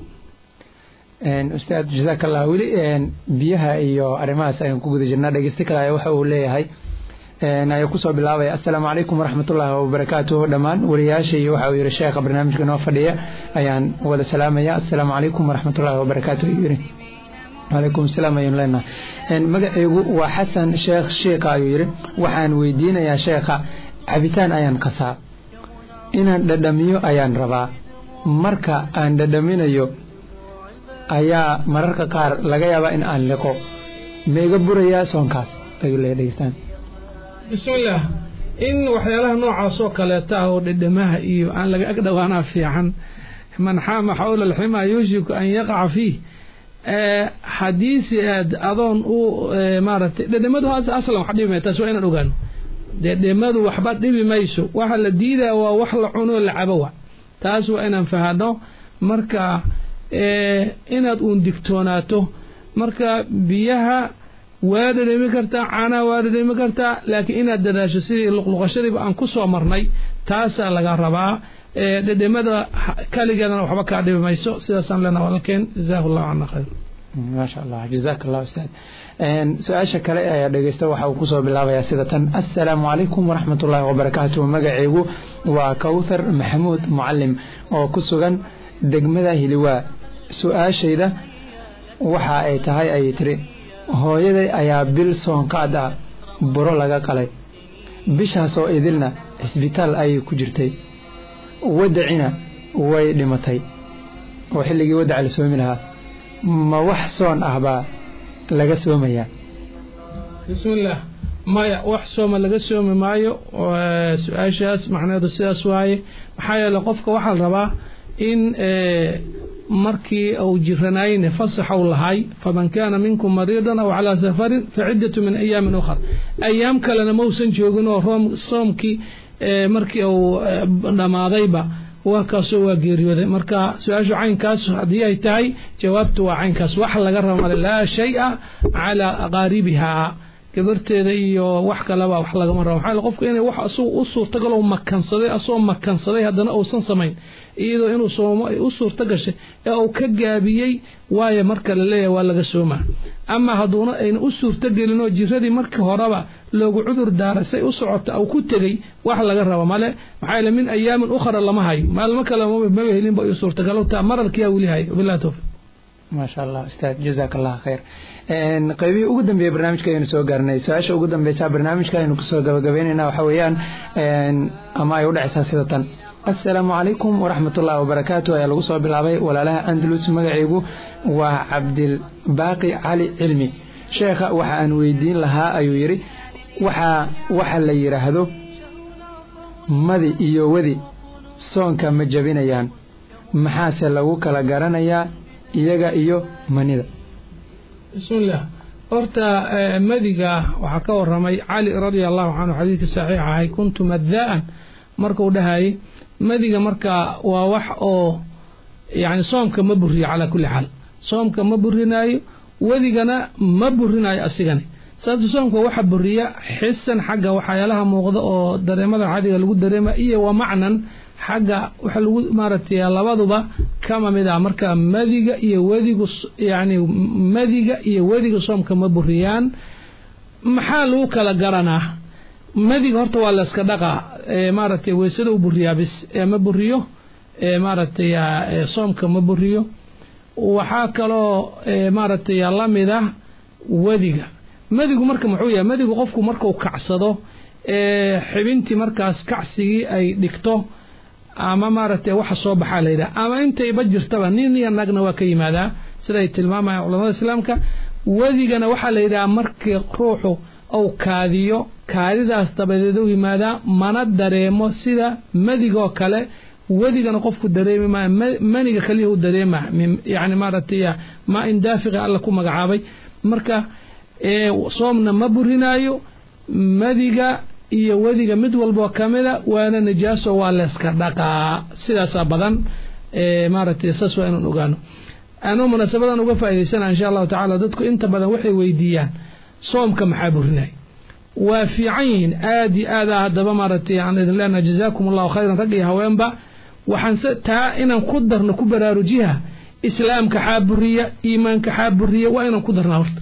[SPEAKER 2] ustaad jazaaka allah weli biyaha iyo arrimahaas ayaan ku guda jirnaa dhegeysta kale ayaa waxa uu leeyahay ayaa kusoo bilaabaya assalaamu calaykum waraxmatullaahi wabarakaatuhu dhammaan wariyaasha iyo waxa uu yidhi sheekha barnaamijka noo fadhiya ayaan wada salaamaya assalaamu calaykum waraxmatullaahi wabarakaatuhu ayuu yidhi calaykum asalaam ayaan leenahay magacaygu waa xasan sheekh sheekha ayuu yidhi waxaan weydiinayaa sheekha cabitaan ayaan qasaa inaan dhadhamiyo ayaan rabaa marka aan dhadhaminayo ayaa mararka qaar laga yaabaa in aan liqo ma iga burayaa soonkaas ayuu leeyahay dhegeystaan
[SPEAKER 4] bismillaah in waxyaalaha noocaas oo kaleeta ah oo dhadhamaha iyo aan laga ag dhowaanaa fiican man xaama xawla alximaa yuushiku an yaqaca fiih xadiisi aad adoon u maaragtay dhadhamadu aslan wax dhibi mayso taas waa inaan ogaano dhadhamadu waxba dhibi mayso waxa la diidaa waa wax la cuno la cabo wa taas waa inaan fahano marka inaad uun digtoonaato marka biyaha waa dhadhami kartaa caanaha waa dhadhami kartaa laakiin inaad dadaasho sidii luqluqashadiiba aan ku soo marnay taasaa laga rabaa dhadhamada kaligeedana waxba kaa dhibi mayso sidaasaan leenaha walaalkeen jazaahu allahu cana khayr
[SPEAKER 2] maasha allah jazaaka allah ustaad su-aasha kale ayaa dhegeysta waxa uu kusoo bilaabayaa sida tan assalaamu calaykum waraxmatullaahi wabarakaatuhu magacaygu waa kawthar maxamuud mucalim oo ku sugan degmada hiliwaa su-aashayda waxa ay tahay ayay tiri hooyaday ayaa bil soonqaad ah buro laga qalay bishaasoo idilna cisbitaal ayay ku jirtay wadacina way dhimatay oo xilligii wadaca la soomi lahaa ma wax soon ah baa laga soomayaa
[SPEAKER 4] bismillaah maya wax sooma laga soomi maayo su-aashaas macnaheedu sidaas waaye maxaa yeele qofka waxaa la rabaa in markii uu jiranayne fasaxa u lahay faman kaana minkum mariidan aw calaa safarin faciddatu min ayaamin ukhar ayaam kalena mausan joogin oo room soomkii markii uu dhammaadayba waa kaasoo waa geeriyooday marka su-aashu caynkaas haddii ay tahay jawaabtu waa caynkaas wax laga raba male laa shay-a calaa aqaaribihaa gabarteeda iyo wax kaleba wax lagama rabo maxaa qofku inay wax asagu u suurtagal oo makansaday asoo makansaday haddana uusan samayn iyadoo inuu soomo ay u suurta gashay ee uu ka gaabiyey waayo marka la leeyahay waa laga soomaa ama hadduuna ayna u suurtagelin oo jiradii markii horeba loogu cudur daaray say u socota au ku tegey wax laga rabo male maxaa yeele min ayaamin ukhra lama hayo maalmo kale maba helinba ay suurtagal u taha maralkiyaa weli hayo wabillahi tawfiiq
[SPEAKER 2] ما شاء الله أستاذ جزاك الله خير قيبي أقدم ببرنامج كأنه سو قرني سؤال شو أقدم بيسا برنامج كأنه كسو قبيننا وحويان أما يودع أساسية السلام عليكم ورحمة الله وبركاته يا لغصة بالعبي ولا لها أندلس مقعيقو وعبد الباقي علي علمي شيخ وحا أنويدين لها أيويري وحا وحا اللي يرهدو مذي إيو وذي سون كمجبين يان محاسن لغوك لقرن يا iyaga iyo manida
[SPEAKER 4] bismillah horta madiga waxa ka waramay Ali radiyallahu anhu xadiiska saxiix ah kuntu madaan markuu dhahay madiga marka waa wax oo yaani soomka ma buriyo ala kulli hal soomka ma burinayo wadigana ma burinayo asigana salaatu soomka waxa buriya xisan xagga waxyaalaha muuqda oo dareemada caadiga lagu dareema iyo waa macnan xagga waxa lagu maartay labaduba kama mid ah marka madiga iyo wadigu yaani madiga iyo wadiga soomka ma buriyaan maxaa lagu kala garanaa madiga horta waa la iska dhaqa ee maartay weysada u buriyaa bis ee ma buriyo ee maartay soomka ma buriyo waxa kale ee maartay la mid ah wadiga madigu marka muxuu yahay madigu qofku marka uu kacsado ee xibintii markaas kacsigii ay dhigto ama maartay waxa soo baxaa leeyahay ama intay bajirtaba nin iyo nagna waa ka yimaada sida ay tilmaamayaan culimada islaamka wadigana waxa leeyahay markii ruuxu oo kaadiyo kaadidaas tabadeedu yimaada mana dareemo sida madigo kale wadigana qofku dareemi ma maniga kaliya uu dareema yaani maartay ma indaafiqa alla ku magacaabay marka ee soomna ma burinaayo madiga iyo wadiga mid walba kamida waana najaaso waa la iska dhaqaa sidaas badan ee maartay saas waa inuu ogaano aanu munaasabadan uga faa'iideysana insha Allah ta'ala dadku inta badan waxay weydiiyaan soomka maxaa burinay waa fiican aadi aada hadaba maartay aan idin leena jazaakumullahu khayran rag iyo haweenba waxaan taa inaan ku darno ku baraarujiha islaamka xaaburiya iimaanka xaaburiya waa inaan ku darnaa horta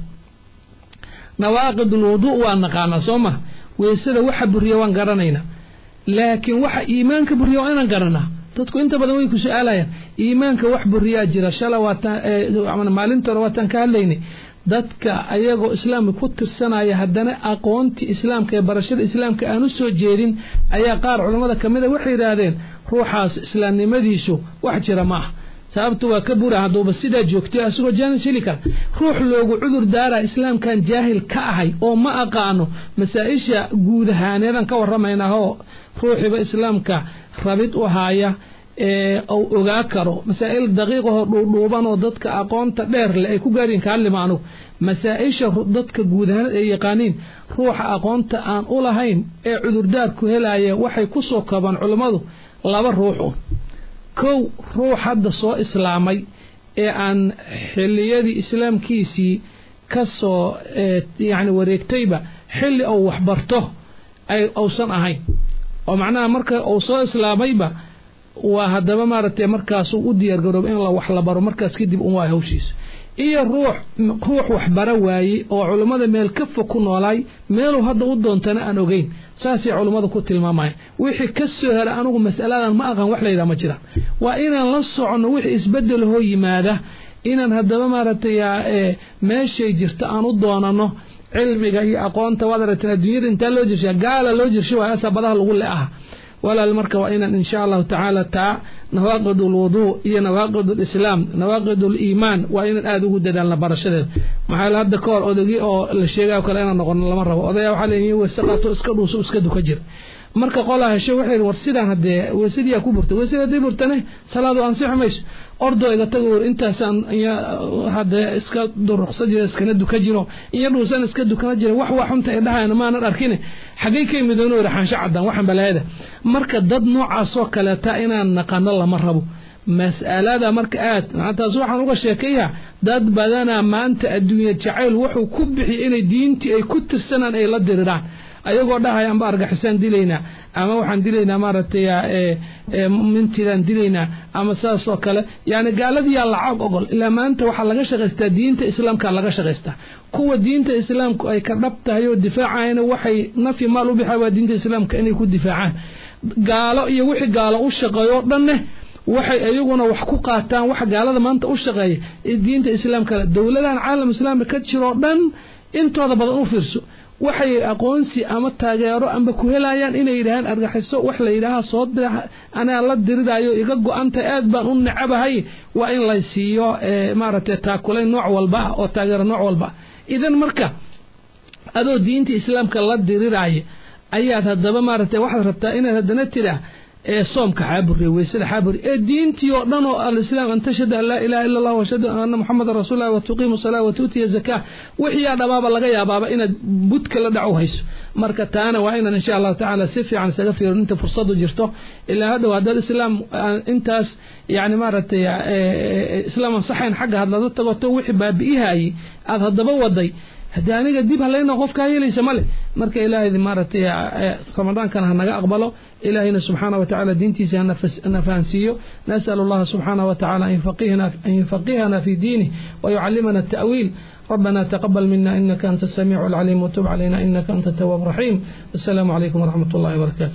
[SPEAKER 4] nawaaqid alwudu' waa naqaana sooma weysada waxa buriya waan garanayna laakiin waxa iimaanka buriya waa inaan garanaa dadku inta badan way ku su'aalayaan iimaanka wax buriya jira shalawaata ama maalinta rawaatan ka hadlaynay dadka ayagoo islaamka ku tirsanaya haddana aqoonti islaamka ee barashada islaamka aanu soo jeedin ayaa qaar culimada kamida waxay yiraahdeen ruuxaas islaamnimadiisu wax jira ma aha sababtu waa ka bura haddaba sida joogtay asoo jaan shili kar ruux loogu cudur daara islaamkan jaahil ka ahay oo ma aqaano masaa'isha guud ahaaneedan ka waramayna oo ruuxiba islaamka rabid u haaya ee oo ogaa karo masaa'il daqiiq oo dhuudhuuban oo dadka aqoonta dheer leh ay ku gaareen kaalimaano masaa'isha dadka guud ahaan ay yaqaaniin ruuxa aqoonta aan u lahayn ee cudur daar ku helaya waxay ku soo kooban culimadu laba ruux kow ruux hadda soo islaamay ee aan xilliyadii islaamkiisii ka soo yaani wareegtayba xilli oo wax barto ay awsan ahayn oo macnaha marka uu soo islaamayba waa hadaba maartay markaas uu diyaar garoob in la wax la baro markaas kadib uu waa hawshiis iyo ruux ruux wax bara waayay oo culimada meel ka fog ku noolay meel uu hadda u doontana aan ogeyn saasi culimadu ku tilmaamay wixii ka soo hela anigu mas'aladan ma aqaan wax leeyahay ma jira waa inaan la socono wixii isbedel hoo yimaada inaan hadaba maartay ee meeshay jirta aan u doonano cilmiga iyo aqoonta wadarata adduunyada inta loo jirshay gaala loo jirshay waa asabadaha lagu leeyahay ولا المركة وإن إن شاء الله تعالى تع نواقض الوضوء هي نواقض الإسلام نواقض الإيمان وإن الآدو جدا لبرشة محل هذا كار أدقي أو الشيء وكلنا نقول الله مرة وأضيع وحليه وسقط وسكت وسكت وكجر marka qolaha shay waxay warsidaan hadee weesidi ku burto weesidi burtane salaadu ansixo meesh ordo iga tago intaasan hadee iska duruqsa jira iska duka jiro iyadoo san iska duka jira wax wax xunta ay dhahaan ma aan arkin xagee ka midoono raxan shacadan waxan balaayada marka dad noocaas oo kale ta inaan naqano lama rabo mas'alada marka aad taas waxaan uga sheekeeyaa dad badana maanta adduunyo jacayl wuxuu ku bixi inay diintii ay ku tirsanaan ay la diriraan ayagoo dhahayaan ba argaxisan dilayna ama waxaan dilayna maartay ee mintidan dilayna ama saas oo kale yaani gaaladii yaa lacag ogol ila maanta waxa laga shaqeystaa diinta islaamka laga shaqeystaa kuwa diinta islaamku ay ka dhabtahay oo difaacayna waxay nafi maal u bixaa diinta islaamka inay ku difaacaan gaalo iyo wixii gaalo u shaqeeyo dhanne waxay ayaguna wax ku qaataan wax gaalada maanta u shaqeeya diinta islaamka dawladahan caalam islaamka ka jiro dhan intooda badan u fiirso waxay aqoonsi ama taageero amba ku helayaan inay yiraahdaan argaxiso wax la yiraahdo soo ana la diridaayo iga go'anta aad baan u nacabahay waa in la siiyo maartay taakulay nooc walba oo taageero nooc walba idan marka adoo diinta islaamka la diridaayo ayaad hadaba maartay waxaad rabtaa inaad hadana tiraa ee soomka xaaburi weysada xaaburi ee diintii oo dhan oo al-islaam anta shada la ilaaha illa allah wa shada anna muhammadar rasuulullah wa tuqimu salata wa tuti zakah wixii dhabaaba laga yaabaaba inaad budka la dhaco hayso marka taana waa inaan insha Allah ta'ala si fiican saga fiirinta fursadu jirto ilaa hada wada islaam intaas yaani maartay islaam saxan xaga hadlada tagoto wixii baabiihay aad hadaba waday haddii aniga dib halayna qofkaa yeelaysa male marka ilaahay maaragtay ramadaankan ha naga aqbalo ilaahayna subxaana wa tacaala diintiisa hana fahansiiyo nasalu allaha subxaana wa tacaala an yufaqihana fi diinih wayucallimana التأwiil ربنا تقبل منا إنك أنت السميع العليم وتب علينا إنك أنت التواب الرحيم والسلام عليكم ورحمة الله وبركاته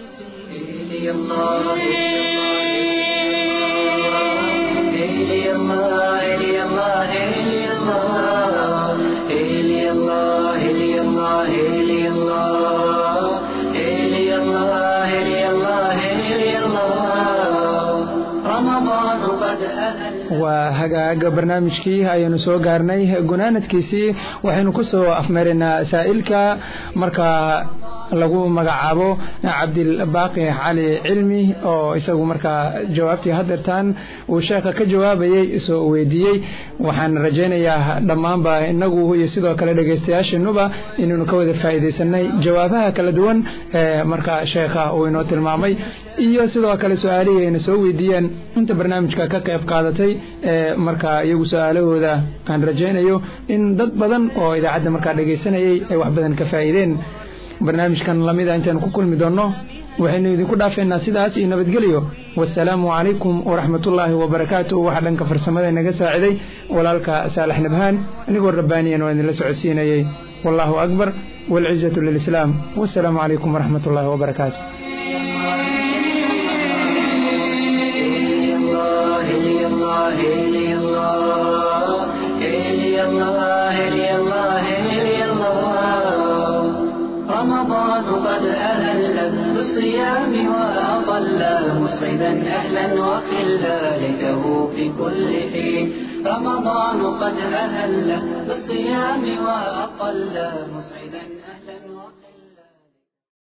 [SPEAKER 2] waa hagaaga barnaamijkii ayaynu soo gaarnay gunaanadkiisii waxaynu ku soo afmeeraynaa saa'ilka markaa lagu magacaabo cabdilbaaqi cali cilmi oo isagu markaa jawaabtii hadeertaan uu sheekha ka jawaabayey soo weydiiyey waxaan rajaynayaa dhammaanba inagu iyo sidoo kale dhegaystayaasheenuba inaynu ka wada faa'iidaysanay jawaabaha kala duwan ee markaa sheekha uu inoo tilmaamay iyo sidoo kale su-aalihii ayna soo weydiiyeen inta barnaamijka ka qayb qaadatay ee markaa iyagu su-aalahooda aan rajaynayo in dad badan oo idaacadda markaa dhegaysanayay ay wax badan ka faa'iideen barnaamijkan lamida intaanu ku kulmi doonno waxaynu idinku dhaafeynaa sidaas iyo nabadgelyo wassalaamu calaykum waraxmatullaahi wabarakaatu waxaa dhanka farsamada inaga saaciday walaalka saalax nabhaan anigoo rabbaaniyan waa idinla socodsiinayay wallaahu akbar waalcizatu lilislaam wassalaamu calaykum waraxmatullaahi wabarakaatu
[SPEAKER 1] رمضان قد أهل بالصيام وأطل مسعدا أهلا وخلا ليته في كل حين رمضان قد أهل بالصيام وأطل مسعدا